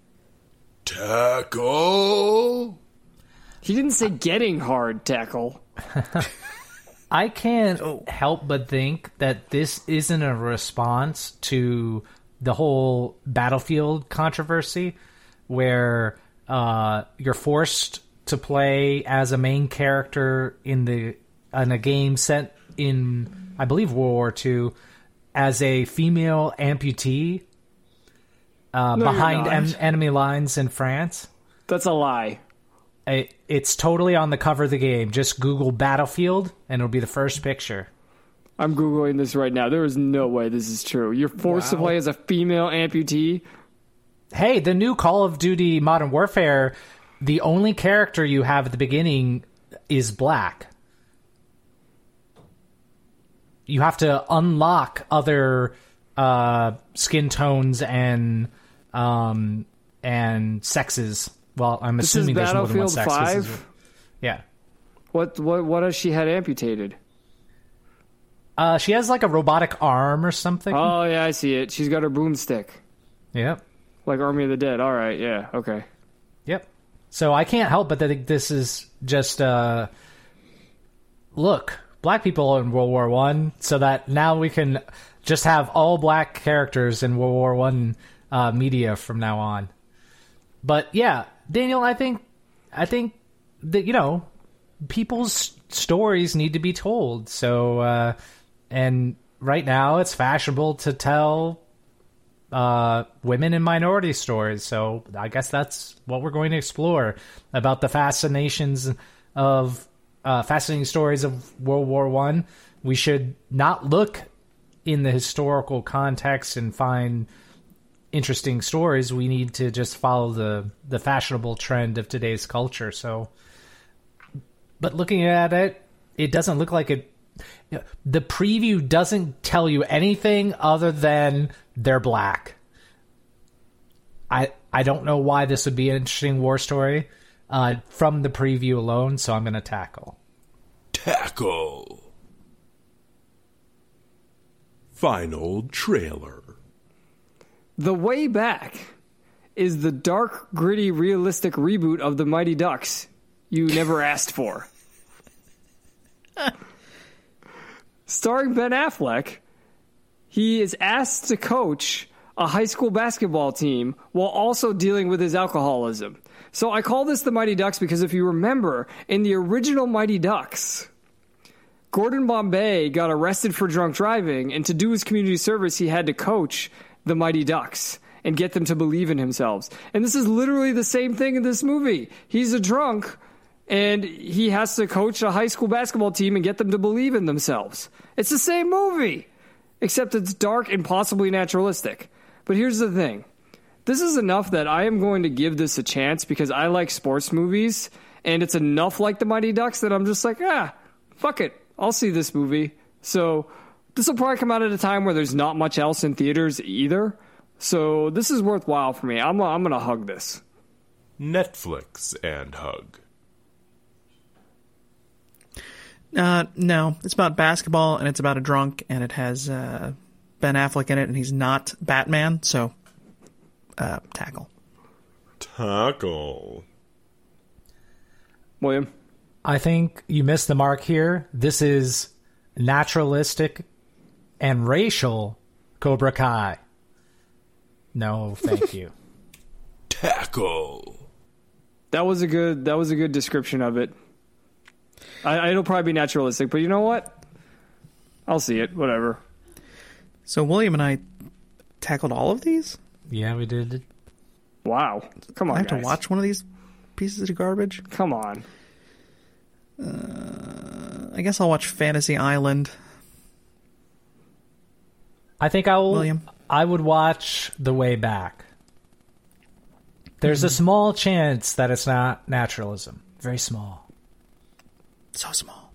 S8: Tackle.
S2: He didn't say getting hard, Tackle.
S4: I can't help but think that this isn't a response to the whole Battlefield controversy where you're forced to play as a main character in a game set in, I believe, World War II as a female amputee behind enemy lines in France.
S2: That's a lie.
S4: It's totally on the cover of the game. Just Google Battlefield, and it'll be the first picture.
S2: I'm Googling this right now. There is no way this is true. You're forced to play as a female amputee?
S4: Hey, the new Call of Duty Modern Warfare, the only character you have at the beginning is black. You have to unlock other skin tones and sexes. Well, I'm assuming there's more than one sex.
S2: Battlefield 5?
S4: Yeah.
S2: What has she had amputated?
S4: She has like a robotic arm or something.
S2: Oh, yeah, I see it. She's got her boomstick.
S4: Yep.
S2: Like Army of the Dead. All right, yeah, okay.
S4: Yep. So I can't help but think this is just, look, black people in World War I, so that now we can just have all black characters in World War I media from now on. But yeah, Daniel, I think that, people's stories need to be told. So, and right now it's fashionable to tell women and minority stories. So I guess that's what we're going to explore about the fascinating stories of World War I. We should not look in the historical context and find interesting stories. We need to just follow the fashionable trend of today's culture. So, but looking at it, it doesn't look like it. The preview doesn't tell you anything other than they're black. I don't know why this would be an interesting war story from the preview alone, so I'm going to tackle.
S8: Tackle. Final trailer.
S2: The Way Back is the dark, gritty, realistic reboot of the Mighty Ducks you never asked for. Starring Ben Affleck, he is asked to coach a high school basketball team while also dealing with his alcoholism. So I call this the Mighty Ducks because if you remember, in the original Mighty Ducks, Gordon Bombay got arrested for drunk driving, and to do his community service, he had to coach the Mighty Ducks and get them to believe in themselves. And this is literally the same thing in this movie. He's a drunk, and he has to coach a high school basketball team and get them to believe in themselves. It's the same movie, except it's dark and possibly naturalistic. But here's the thing. This is enough that I am going to give this a chance because I like sports movies, and it's enough like the Mighty Ducks that I'm just like, fuck it. I'll see this movie. So this will probably come out at a time where there's not much else in theaters either. So this is worthwhile for me. I'm going to hug this.
S8: Netflix and hug.
S3: No, it's about basketball, and it's about a drunk, and it has Ben Affleck in it, and he's not Batman, so tackle.
S8: Tackle.
S2: William?
S4: I think you missed the mark here. This is naturalistic and racial Cobra Kai. No, thank you.
S8: Tackle.
S2: That was a good description of it. It'll probably be naturalistic, but you know what? I'll see it. Whatever.
S3: So William and I tackled all of these?
S4: Yeah, we did.
S2: Wow. Come on,
S3: I have
S2: guys.
S3: to watch one of these pieces of garbage?
S2: Come on.
S3: I guess I'll watch Fantasy Island.
S4: I think I would watch The Way Back. There's a small chance that it's not naturalism. Very small.
S3: So small.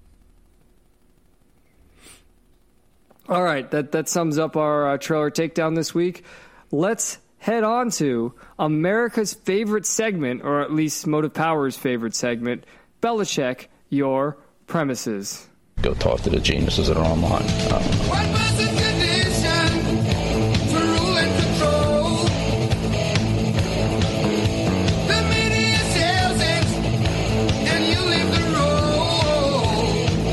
S2: All right, that sums up our trailer takedown this week. Let's head on to America's favorite segment, or at least Motive Power's favorite segment, Belichick, Your Premises.
S9: Go talk to the geniuses that are online.
S6: What was the condition for rule and control? The media sells it, and you live the role.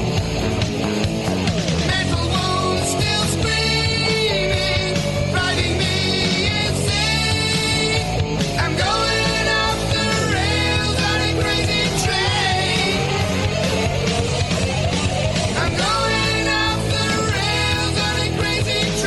S6: Mental wounds still screaming, driving me insane. I'm going off the rails on a crazy train. I'm going off the rails on a crazy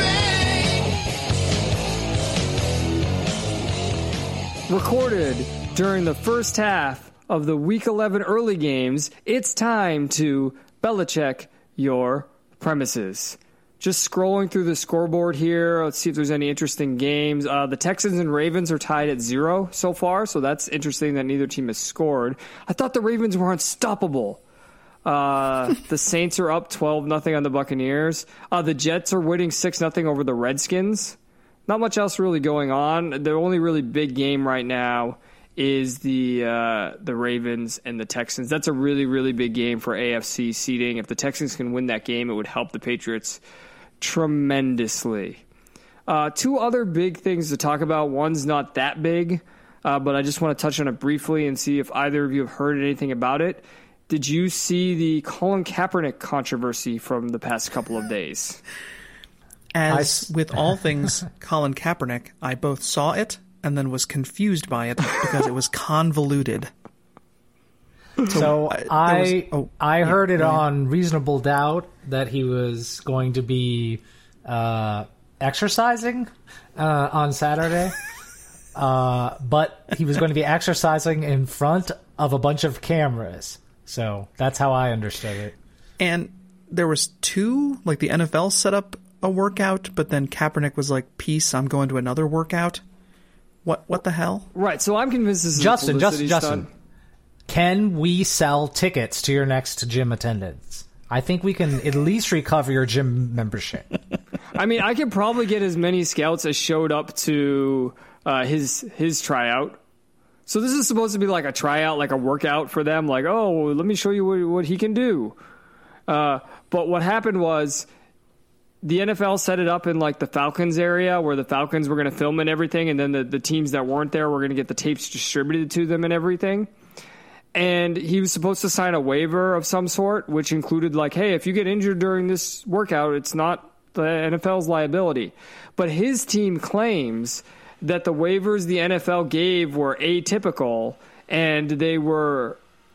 S6: train.
S2: Recorded during the first half of the Week 11 early games, it's time to Belichick Your Premises. Just scrolling through the scoreboard here. Let's see if there's any interesting games. The Texans and Ravens are tied at 0 so far, so that's interesting that neither team has scored. I thought the Ravens were unstoppable. The Saints are up 12-0 on the Buccaneers. The Jets are winning 6-0 over the Redskins. Not much else really going on. The only really big game right now is the Ravens and the Texans. That's a really, really big game for AFC seeding. If the Texans can win that game, it would help the Patriots tremendously. Two other big things to talk about. One's not that big, but I just want to touch on it briefly and see if either of you have heard anything about it. Did you see the Colin Kaepernick controversy from the past couple of days?
S3: As with all things Colin Kaepernick, I both saw it and then was confused by it because it was convoluted.
S4: So I heard it on Reasonable Doubt that he was going to be exercising on Saturday, but he was going to be exercising in front of a bunch of cameras. So that's how I understood it.
S3: And there was two, like the NFL set up a workout, but then Kaepernick was like, peace, I'm going to another workout. What the hell?
S2: Right. So I'm convinced this is
S4: Justin.
S2: Stunt.
S4: Can we sell tickets to your next gym attendance? I think we can at least recover your gym membership.
S2: I mean, I could probably get as many scouts as showed up to his tryout. So this is supposed to be like a tryout, like a workout for them. Like, oh, let me show you what he can do. But what happened was the NFL set it up in like the Falcons area where the Falcons were going to film and everything. And then the teams that weren't there were going to get the tapes distributed to them and everything. And he was supposed to sign a waiver of some sort, which included like, hey, if you get injured during this workout, it's not the NFL's liability. But his team claims that the waivers the NFL gave were atypical and they were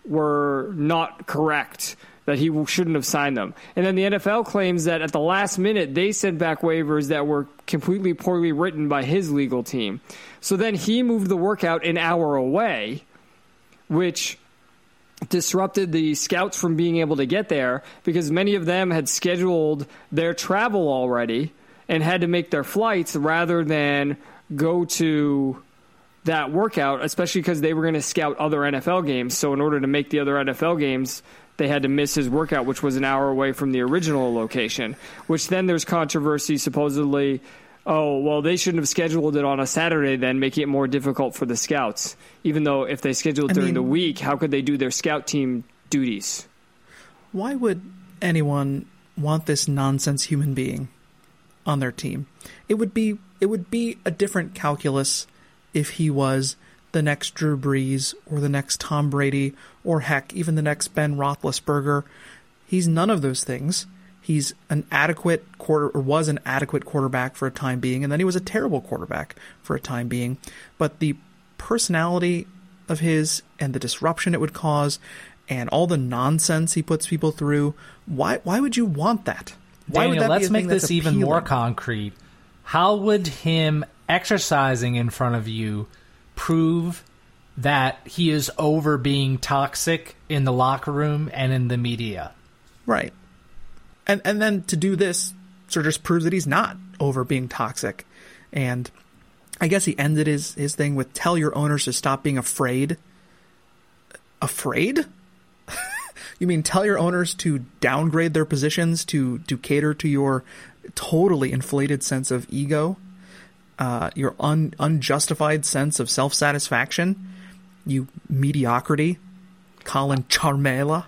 S2: not correct, that he shouldn't have signed them. And then the NFL claims that at the last minute, they sent back waivers that were completely poorly written by his legal team. So then he moved the workout an hour away, which disrupted the scouts from being able to get there because many of them had scheduled their travel already and had to make their flights rather than go to that workout, especially because they were going to scout other NFL games. So in order to make the other NFL games, they had to miss his workout, which was an hour away from the original location, which then there's controversy supposedly. Oh, well, they shouldn't have scheduled it on a Saturday then, making it more difficult for the scouts. Even though if they scheduled it during the week, how could they do their scout team duties?
S3: Why would anyone want this nonsense human being on their team? It would be a different calculus if he was the next Drew Brees or the next Tom Brady or heck, even the next Ben Roethlisberger. He's none of those things. He's an adequate was an adequate quarterback for a time being, and then he was a terrible quarterback for a time being. But the personality of his and the disruption it would cause and all the nonsense he puts people through, why would you want that? Why
S4: Daniel,
S3: would that
S4: let's
S3: be a
S4: make
S3: thing
S4: this
S3: that's
S4: even more
S3: appealing?
S4: concrete. How would him exercising in front of you prove that he is over being toxic in the locker room and in the media?
S3: Right. And then to do this sort of just proves that he's not over being toxic. And I guess he ended his thing with tell your owners to stop being afraid. Afraid? You mean tell your owners to downgrade their positions to cater to your totally inflated sense of ego, your unjustified sense of self-satisfaction, you mediocrity, Colin Charmela?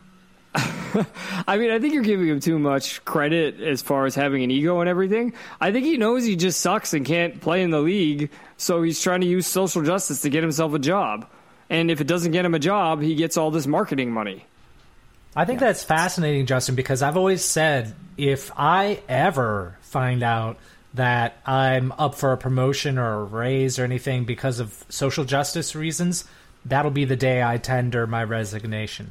S2: I mean, I think you're giving him too much credit as far as having an ego and everything. I think he knows he just sucks and can't play in the league, so he's trying to use social justice to get himself a job. And if it doesn't get him a job, he gets all this marketing money.
S4: I think that's fascinating, Justin, because I've always said if I ever find out that I'm up for a promotion or a raise or anything because of social justice reasons, that'll be the day I tender my resignation.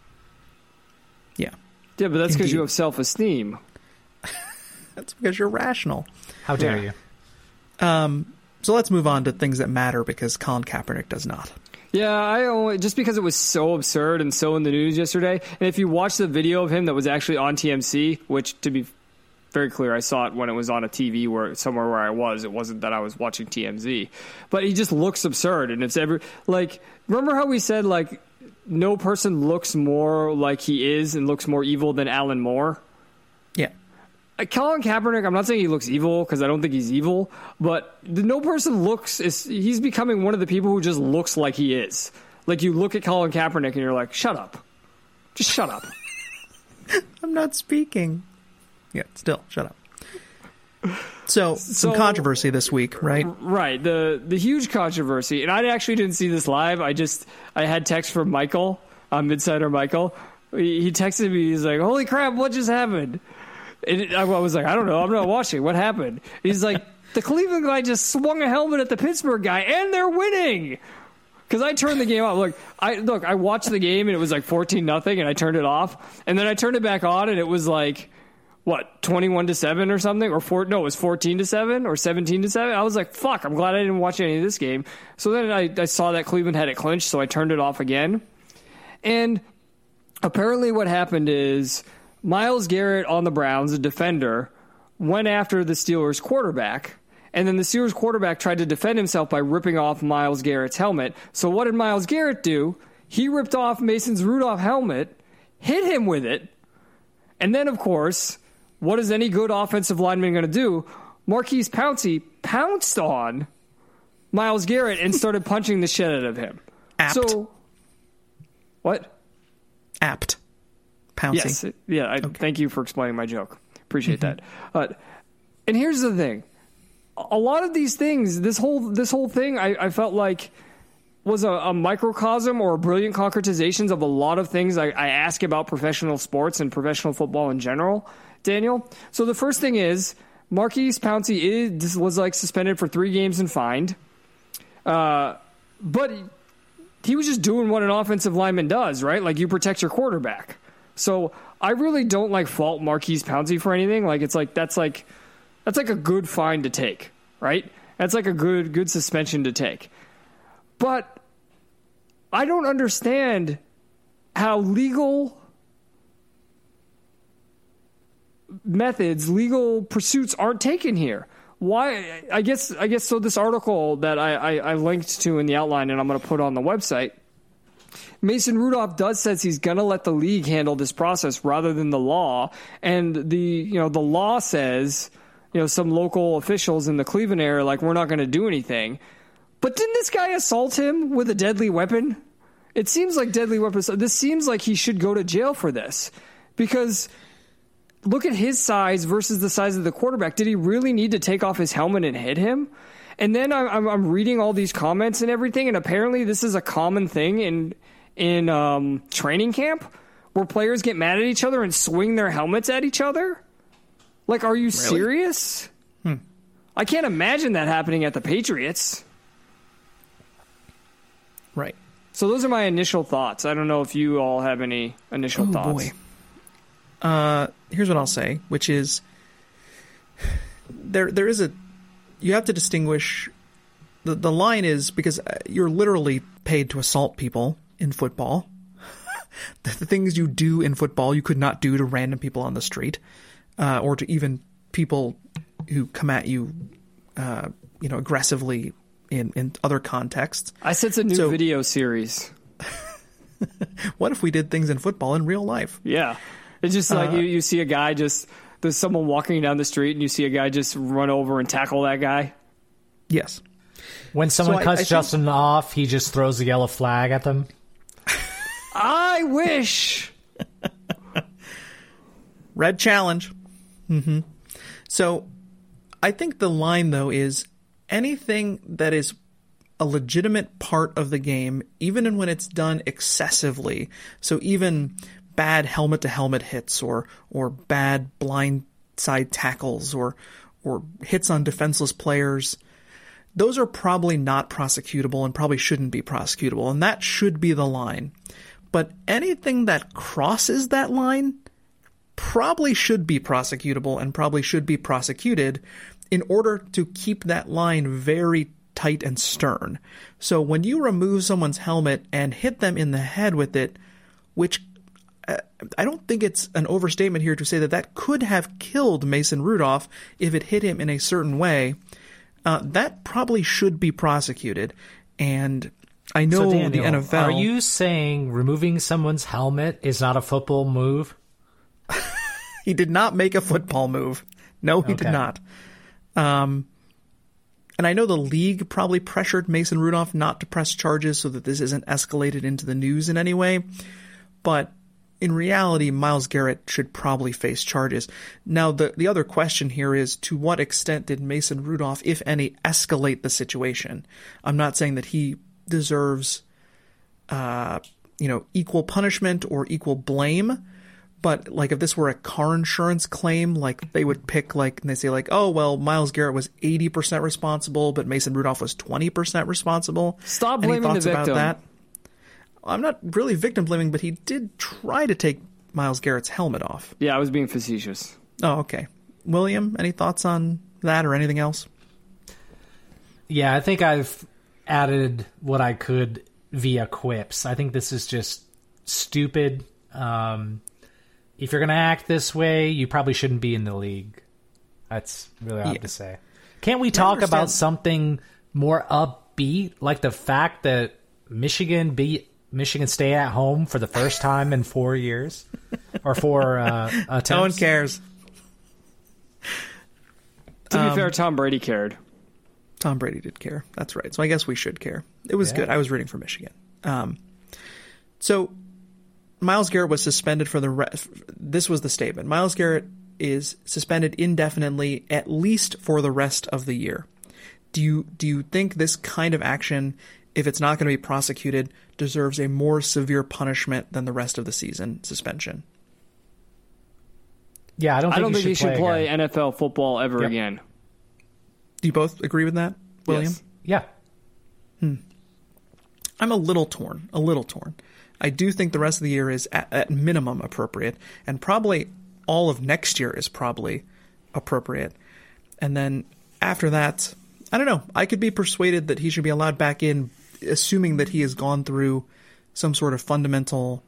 S2: Yeah, but that's because you have self-esteem.
S3: That's because you're rational.
S4: How dare you?
S3: So let's move on to things that matter because Colin Kaepernick does not.
S2: Yeah, just because it was so absurd and so in the news yesterday. And if you watch the video of him that was actually on TMC, which to be very clear, I saw it when it was on a TV somewhere where I was. It wasn't that I was watching TMZ. But he just looks absurd, and it's remember how we said no person looks more like he is and looks more evil than Alan Moore?
S3: Yeah.
S2: Colin Kaepernick, I'm not saying he looks evil because I don't think he's evil, but no person he's becoming one of the people who just looks like he is. Like you look at Colin Kaepernick and you're like, shut up. Just shut up.
S3: I'm not speaking. Yeah, still, shut up. So some controversy this week, right?
S2: Right. The huge controversy. And I actually didn't see this live. I had text from Michael, Midsider Michael. He texted me. He's like, holy crap, what just happened? And I was like, I don't know. I'm not watching. What happened? He's like, the Cleveland guy just swung a helmet at the Pittsburgh guy, and they're winning. Because I turned the game off. I watched the game, and it was like 14-0, and I turned it off. And then I turned it back on, and it was like, 21-7 or something? It was 14-7 or 17-7. I was like, fuck, I'm glad I didn't watch any of this game. So then I saw that Cleveland had it clinched, so I turned it off again. And apparently what happened is Myles Garrett on the Browns, a defender, went after the Steelers quarterback And then the Steelers quarterback tried to defend himself by ripping off Myles Garrett's helmet. So what did Myles Garrett do? He ripped off Mason Rudolph's helmet, hit him with it, and then, of course, what is any good offensive lineman going to do? Maurkice Pouncey pounced on Myles Garrett and started punching the shit out of him.
S3: Apt.
S2: So, what?
S3: Apt. Pouncey.
S2: Yes. Yeah, okay. Thank you for explaining my joke. Appreciate that. And here's the thing. A lot of these things, this whole thing, I felt like was a microcosm or a brilliant concretizations of a lot of things I ask about professional sports and professional football in general, Daniel. So the first thing is Maurkice Pouncey was like suspended for 3 games and fined. But he was just doing what an offensive lineman does, right? Like you protect your quarterback. So I really don't like fault Maurkice Pouncey for anything. Like that's like a good fine to take, right? That's like a good suspension to take. But I don't understand how legal methods, legal pursuits aren't taken here. Why? I guess so. This article that I linked to in the outline and I'm going to put on the website, Mason Rudolph says he's going to let the league handle this process rather than the law. And the law says, some local officials in the Cleveland area, like, we're not going to do anything. But didn't this guy assault him with a deadly weapon? It seems like deadly weapon. This seems like he should go to jail for this because look at his size versus the size of the quarterback. Did he really need to take off his helmet and hit him? And then I'm reading all these comments and everything, and apparently this is a common thing in training camp where players get mad at each other and swing their helmets at each other. Like, are you serious? I can't imagine that happening at the Patriots.
S3: Right.
S2: So those are my initial thoughts. I don't know if you all have any initial thoughts.
S3: Boy. Here's what I'll say, which is there is you have to distinguish the line is because you're literally paid to assault people in football. The things you do in football you could not do to random people on the street, or to even people who come at you, aggressively in other contexts.
S2: I said it's a new video series.
S3: What if we did things in football in real life?
S2: Yeah. It's just like you see a guy there's someone walking down the street and you see a guy just run over and tackle that guy.
S3: Yes.
S4: When someone cuts Justin off, he just throws a yellow flag at them.
S2: I wish.
S3: Red challenge. Mm-hmm. So I think the line, though, is anything that is a legitimate part of the game, even when it's done excessively. So even bad helmet-to-helmet hits or bad blindside tackles or hits on defenseless players, those are probably not prosecutable and probably shouldn't be prosecutable, and that should be the line. But anything that crosses that line probably should be prosecutable and probably should be prosecuted in order to keep that line very tight and stern. So when you remove someone's helmet and hit them in the head with it, which I don't think it's an overstatement here to say that could have killed Mason Rudolph if it hit him in a certain way, that probably should be prosecuted. And I know
S4: Daniel,
S3: the NFL...
S4: Are you saying removing someone's helmet is not a football move?
S3: He did not make a football move. No, he did not. And I know the league probably pressured Mason Rudolph not to press charges so that this isn't escalated into the news in any way. But in reality, Myles Garrett should probably face charges. Now, the other question here is, to what extent did Mason Rudolph, if any, escalate the situation? I'm not saying that he deserves, equal punishment or equal blame. But, like, if this were a car insurance claim, like, they would pick, like, and they say, like, oh, well, Myles Garrett was 80% responsible, but Mason Rudolph was 20% responsible.
S2: Stop blaming the victim.
S3: About that? I'm not really victim blaming, but he did try to take Myles Garrett's helmet off.
S2: Yeah, I was being facetious.
S3: Oh, okay. William, any thoughts on that or anything else?
S4: Yeah, I think I've added what I could via quips. I think this is just stupid. If you're going to act this way, you probably shouldn't be in the league. That's really all I have to say. Can't we talk about something more upbeat, like the fact that Michigan beat Michigan State at home for the first time in 4 years? Or 4 attempts?
S3: No one cares.
S2: To be fair, Tom Brady cared.
S3: Tom Brady did care. That's right. So I guess we should care. It was good. I was rooting for Michigan. So Myles Garrett was suspended for the rest. This was the statement. Myles Garrett is suspended indefinitely, at least for the rest of the year. Do you think this kind of action, if it's not going to be prosecuted, deserves a more severe punishment than the rest of the season suspension?
S4: Yeah, I don't think
S2: he should play
S4: again.
S2: NFL football ever again.
S3: Do you both agree with that, William?
S2: Yes.
S4: Yeah.
S3: I'm a little torn. I do think the rest of the year is at minimum appropriate, and probably all of next year is probably appropriate. And then after that, I don't know. I could be persuaded that he should be allowed back in, assuming that he has gone through some sort of fundamental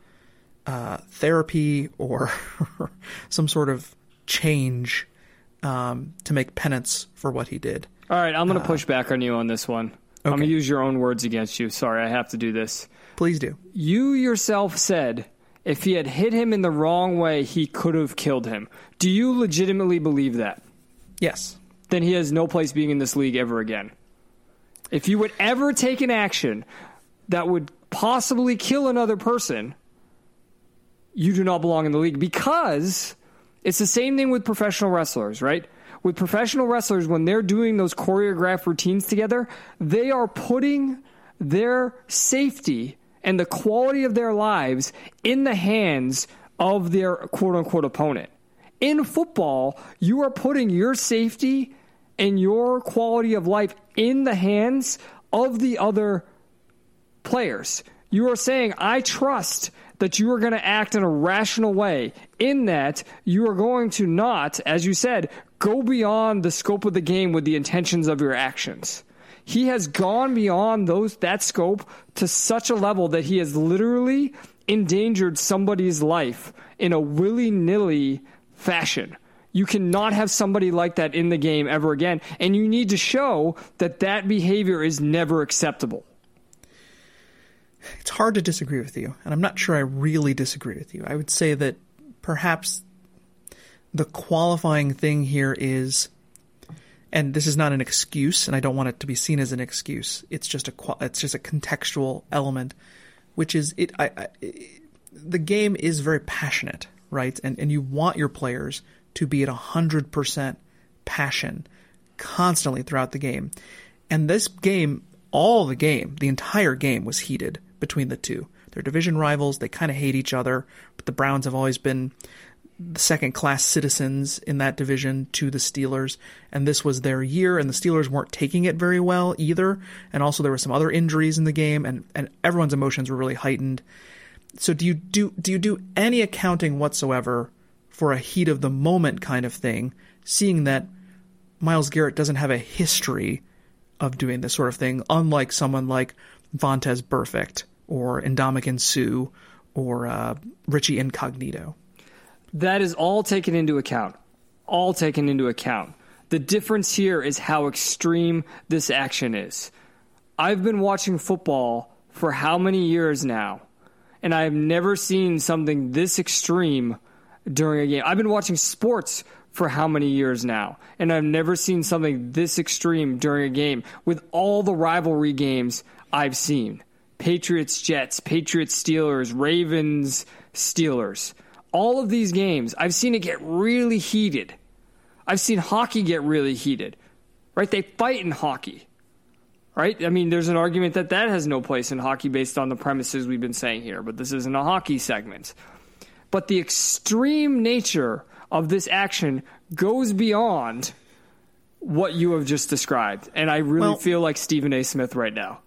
S3: therapy or some sort of change to make penance for what he did.
S2: All right, I'm going to push back on you on this one.
S3: Okay.
S2: I'm going to use your own words against you. Sorry, I have to do this.
S3: Please do.
S2: You yourself said if he had hit him in the wrong way, he could have killed him. Do you legitimately believe that?
S3: Yes.
S2: Then he has no place being in this league ever again. If you would ever take an action that would possibly kill another person, you do not belong in the league, because it's the same thing with professional wrestlers, right? With professional wrestlers, when they're doing those choreographed routines together, they are putting their safety and the quality of their lives in the hands of their quote-unquote opponent. In football, you are putting your safety and your quality of life in the hands of the other players. You are saying, I trust that you are going to act in a rational way, in that you are going to not, as you said, go beyond the scope of the game with the intentions of your actions. He has gone beyond that scope to such a level that he has literally endangered somebody's life in a willy-nilly fashion. You cannot have somebody like that in the game ever again, and you need to show that that behavior is never acceptable.
S3: It's hard to disagree with you, and I'm not sure I really disagree with you. I would say that perhaps the qualifying thing here is, and this is not an excuse, and I don't want it to be seen as an excuse. It's just a contextual element, which is the game is very passionate, right? And you want your players to be at 100% passion constantly throughout the game. And this game, the entire game was heated between the two. They're division rivals. They kind of hate each other, but the Browns have always been the second-class citizens in that division to the Steelers, and this was their year, and the Steelers weren't taking it very well either, and also there were some other injuries in the game, and everyone's emotions were really heightened. So do you do any accounting whatsoever for a heat-of-the-moment kind of thing, seeing that Myles Garrett doesn't have a history of doing this sort of thing, unlike someone like Vontaze Burfict or Ndamukong Suh or Richie Incognito?
S2: That is all taken into account. All taken into account. The difference here is how extreme this action is. I've been watching football for how many years now, and I have never seen something this extreme during a game. I've been watching sports for how many years now, and I've never seen something this extreme during a game with all the rivalry games I've seen. Patriots, Jets, Patriots, Steelers, Ravens, Steelers. All of these games, I've seen it get really heated. I've seen hockey get really heated, right? They fight in hockey, right? I mean, there's an argument that has no place in hockey based on the premises we've been saying here, but this isn't a hockey segment. But the extreme nature of this action goes beyond what you have just described, and I really feel like Stephen A. Smith right now.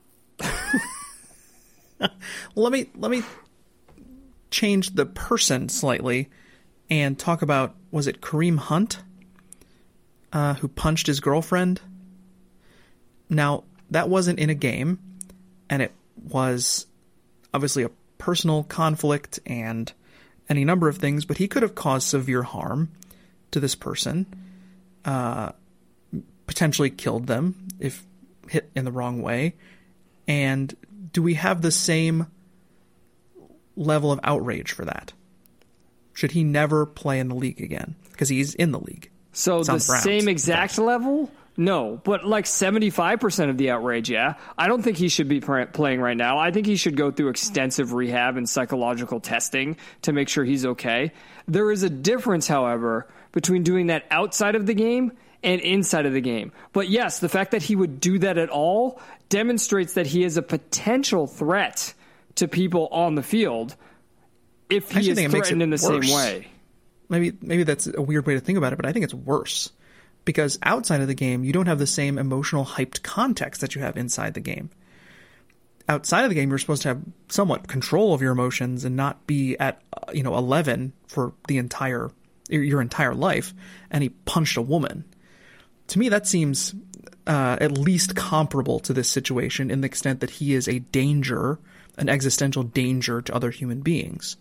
S3: Let me change the person slightly and talk about, was it Kareem Hunt who punched his girlfriend? Now, that wasn't in a game, and it was obviously a personal conflict and any number of things, but he could have caused severe harm to this person, potentially killed them if hit in the wrong way? And do we have the same level of outrage for that? Should he never play in the league again? Because he's in the league.
S2: So the same exact level? No, but like 75% of the outrage, yeah. I don't think he should be playing right now. I think he should go through extensive rehab and psychological testing to make sure he's okay. There is a difference, however, between doing that outside of the game and inside of the game. But yes, the fact that he would do that at all demonstrates that he is a potential threat to people on the field if he is threatened in the same way.
S3: Maybe that's a weird way to think about it, but I think it's worse. Because outside of the game, you don't have the same emotional hyped context that you have inside the game. Outside of the game, you're supposed to have somewhat control of your emotions and not be at 11 for your entire life. And he punched a woman. To me, that seems at least comparable to this situation in the extent that he is a danger, an existential danger to other human beings.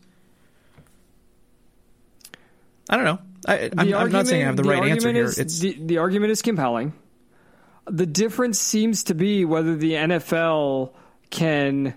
S3: I don't know. I'm not saying I have the right answer here.
S2: The argument is compelling. The difference seems to be whether the NFL can...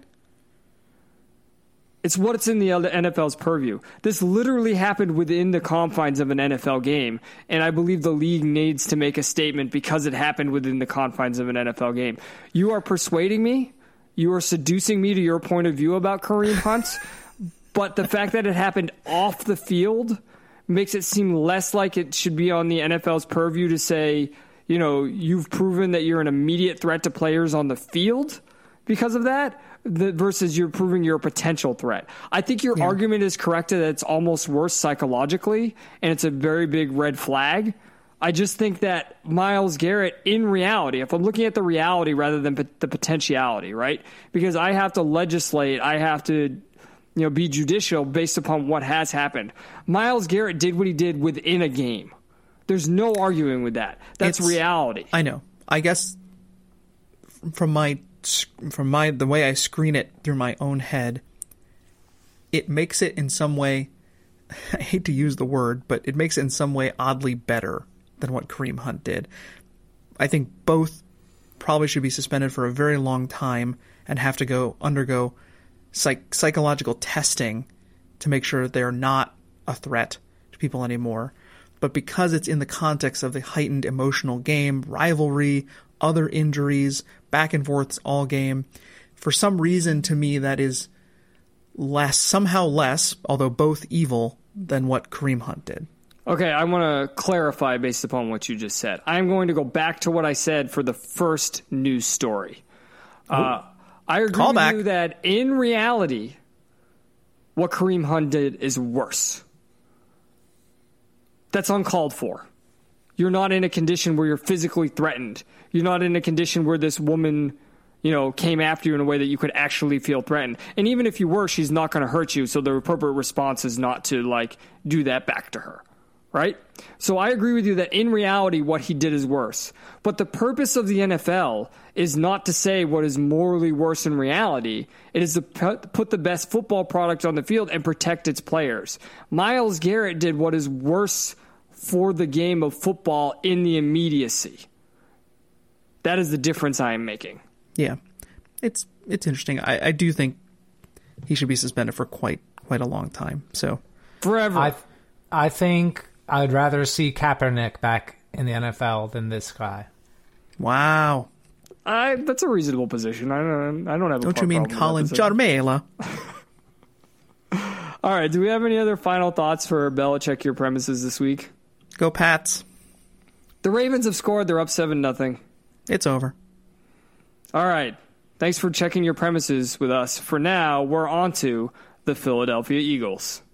S2: It's what's in the NFL's purview. This literally happened within the confines of an NFL game, and I believe the league needs to make a statement because it happened within the confines of an NFL game. You are persuading me. You are seducing me to your point of view about Kareem Hunt, but the fact that it happened off the field makes it seem less like it should be on the NFL's purview to say, you've proven that you're an immediate threat to players on the field because of that, versus you're proving you're a potential threat. I think your argument is correct that it's almost worse psychologically, and it's a very big red flag. I just think that Myles Garrett, in reality, if I'm looking at the reality rather than the potentiality, right? Because I have to legislate, I have to be judicial based upon what has happened. Myles Garrett did what he did within a game. There's no arguing with that. That's reality.
S3: I know. I guess from the way I screen it through my own head, it makes it in some way, I hate to use the word, but it makes it in some way oddly better than what Kareem Hunt did. I think both probably should be suspended for a very long time and have to undergo psychological testing to make sure that they are not a threat to people anymore. But because it's in the context of the heightened emotional game, rivalry, other injuries, back and forths all game, for some reason to me that is somehow less, although both evil, than what Kareem Hunt did.
S2: Okay, I want to clarify based upon what you just said. I'm going to go back to what I said for the first news story. I agree with you that in reality, what Kareem Hunt did is worse. That's uncalled for. You're not in a condition where you're physically threatened. You're not in a condition where this woman, came after you in a way that you could actually feel threatened. And even if you were, she's not going to hurt you. So the appropriate response is not to do that back to her. Right? So I agree with you that in reality, what he did is worse. But the purpose of the NFL is not to say what is morally worse in reality. It is to put the best football product on the field and protect its players. Myles Garrett did what is worse for the game of football in the immediacy. That is the difference I am making.
S3: Yeah. It's interesting. I do think he should be suspended for quite a long time. So
S2: forever.
S4: I think I'd rather see Kaepernick back in the NFL than this guy.
S3: Wow.
S2: That's a reasonable position. I don't have a
S3: Don't you mean Colin Jarmela?
S2: All right. Do we have any other final thoughts for Belichick Your Premises this week?
S3: Go Pats.
S2: The Ravens have scored. They're up 7-0.
S3: It's over.
S2: All right. Thanks for checking your premises with us. For now, we're on to the Philadelphia Eagles.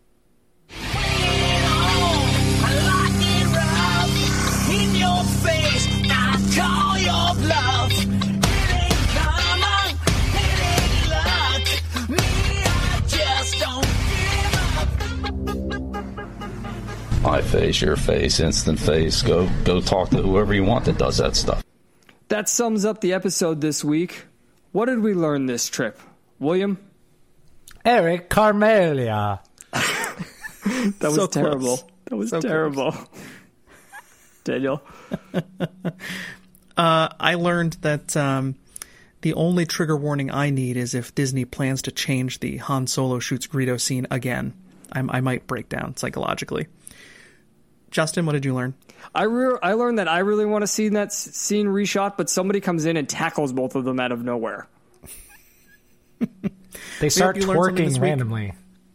S9: My face, your face, instant face. Go talk to whoever you want that does that stuff.
S2: That sums up the episode this week. What did we learn this trip? William?
S4: Eric Carmelia.
S2: That was so terrible. Close. That was so terrible. Daniel?
S3: I learned that the only trigger warning I need is if Disney plans to change the Han Solo shoots Greedo scene again. I might break down psychologically. Justin, what did you learn?
S2: I learned that I really want to see that scene reshot, but somebody comes in and tackles both of them out of nowhere.
S4: They start twerking randomly.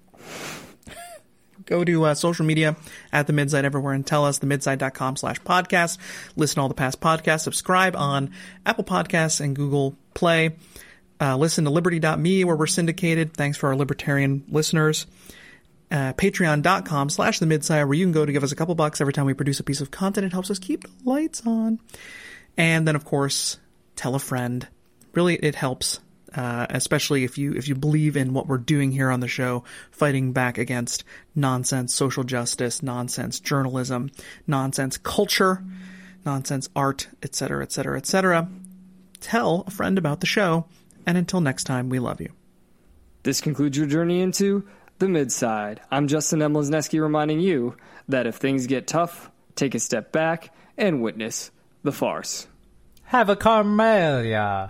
S3: Go to social media at The Midside everywhere and tell us, themidside.com/podcast. Listen to all the past podcasts. Subscribe on Apple Podcasts and Google Play. Listen to Liberty.me where we're syndicated. Thanks for our libertarian listeners. Patreon.com/themidside where you can go to give us a couple bucks every time we produce a piece of content. It helps us keep the lights on. And then, of course, tell a friend. Really, it helps. Especially if you believe in what we're doing here on the show, fighting back against nonsense social justice, nonsense journalism, nonsense culture, nonsense art, etc., etc., etc. Tell a friend about the show, and until next time, we love you.
S2: This concludes your journey into The Midside. I'm Justin M. Lesneski reminding you that if things get tough, take a step back and witness the farce.
S4: Have a Carmelia.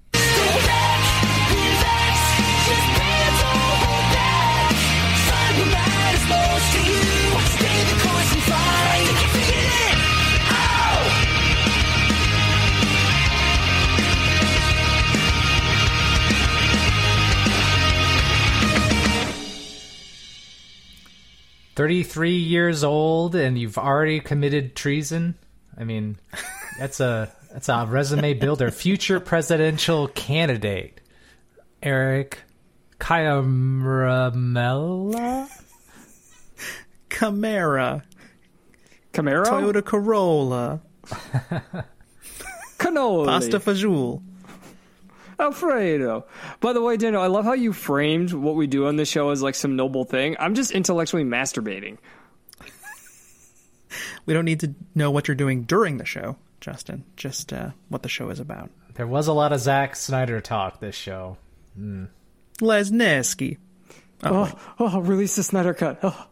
S4: $33 old and you've already committed treason? I mean, that's a resume builder. Future presidential candidate Eric Caramella?
S3: Camaro?
S2: Toyota
S3: Corolla.
S2: Cannoli.
S3: Pasta fagioli.
S2: Alfredo. By the way, Daniel, I love how you framed what we do on this show as like some noble thing. I'm just intellectually masturbating.
S3: We don't need to know what you're doing during the show, Justin. Just what the show is about.
S4: There was a lot of Zack Snyder talk this show.
S3: Lesneski.
S2: Release the Snyder Cut. Oh.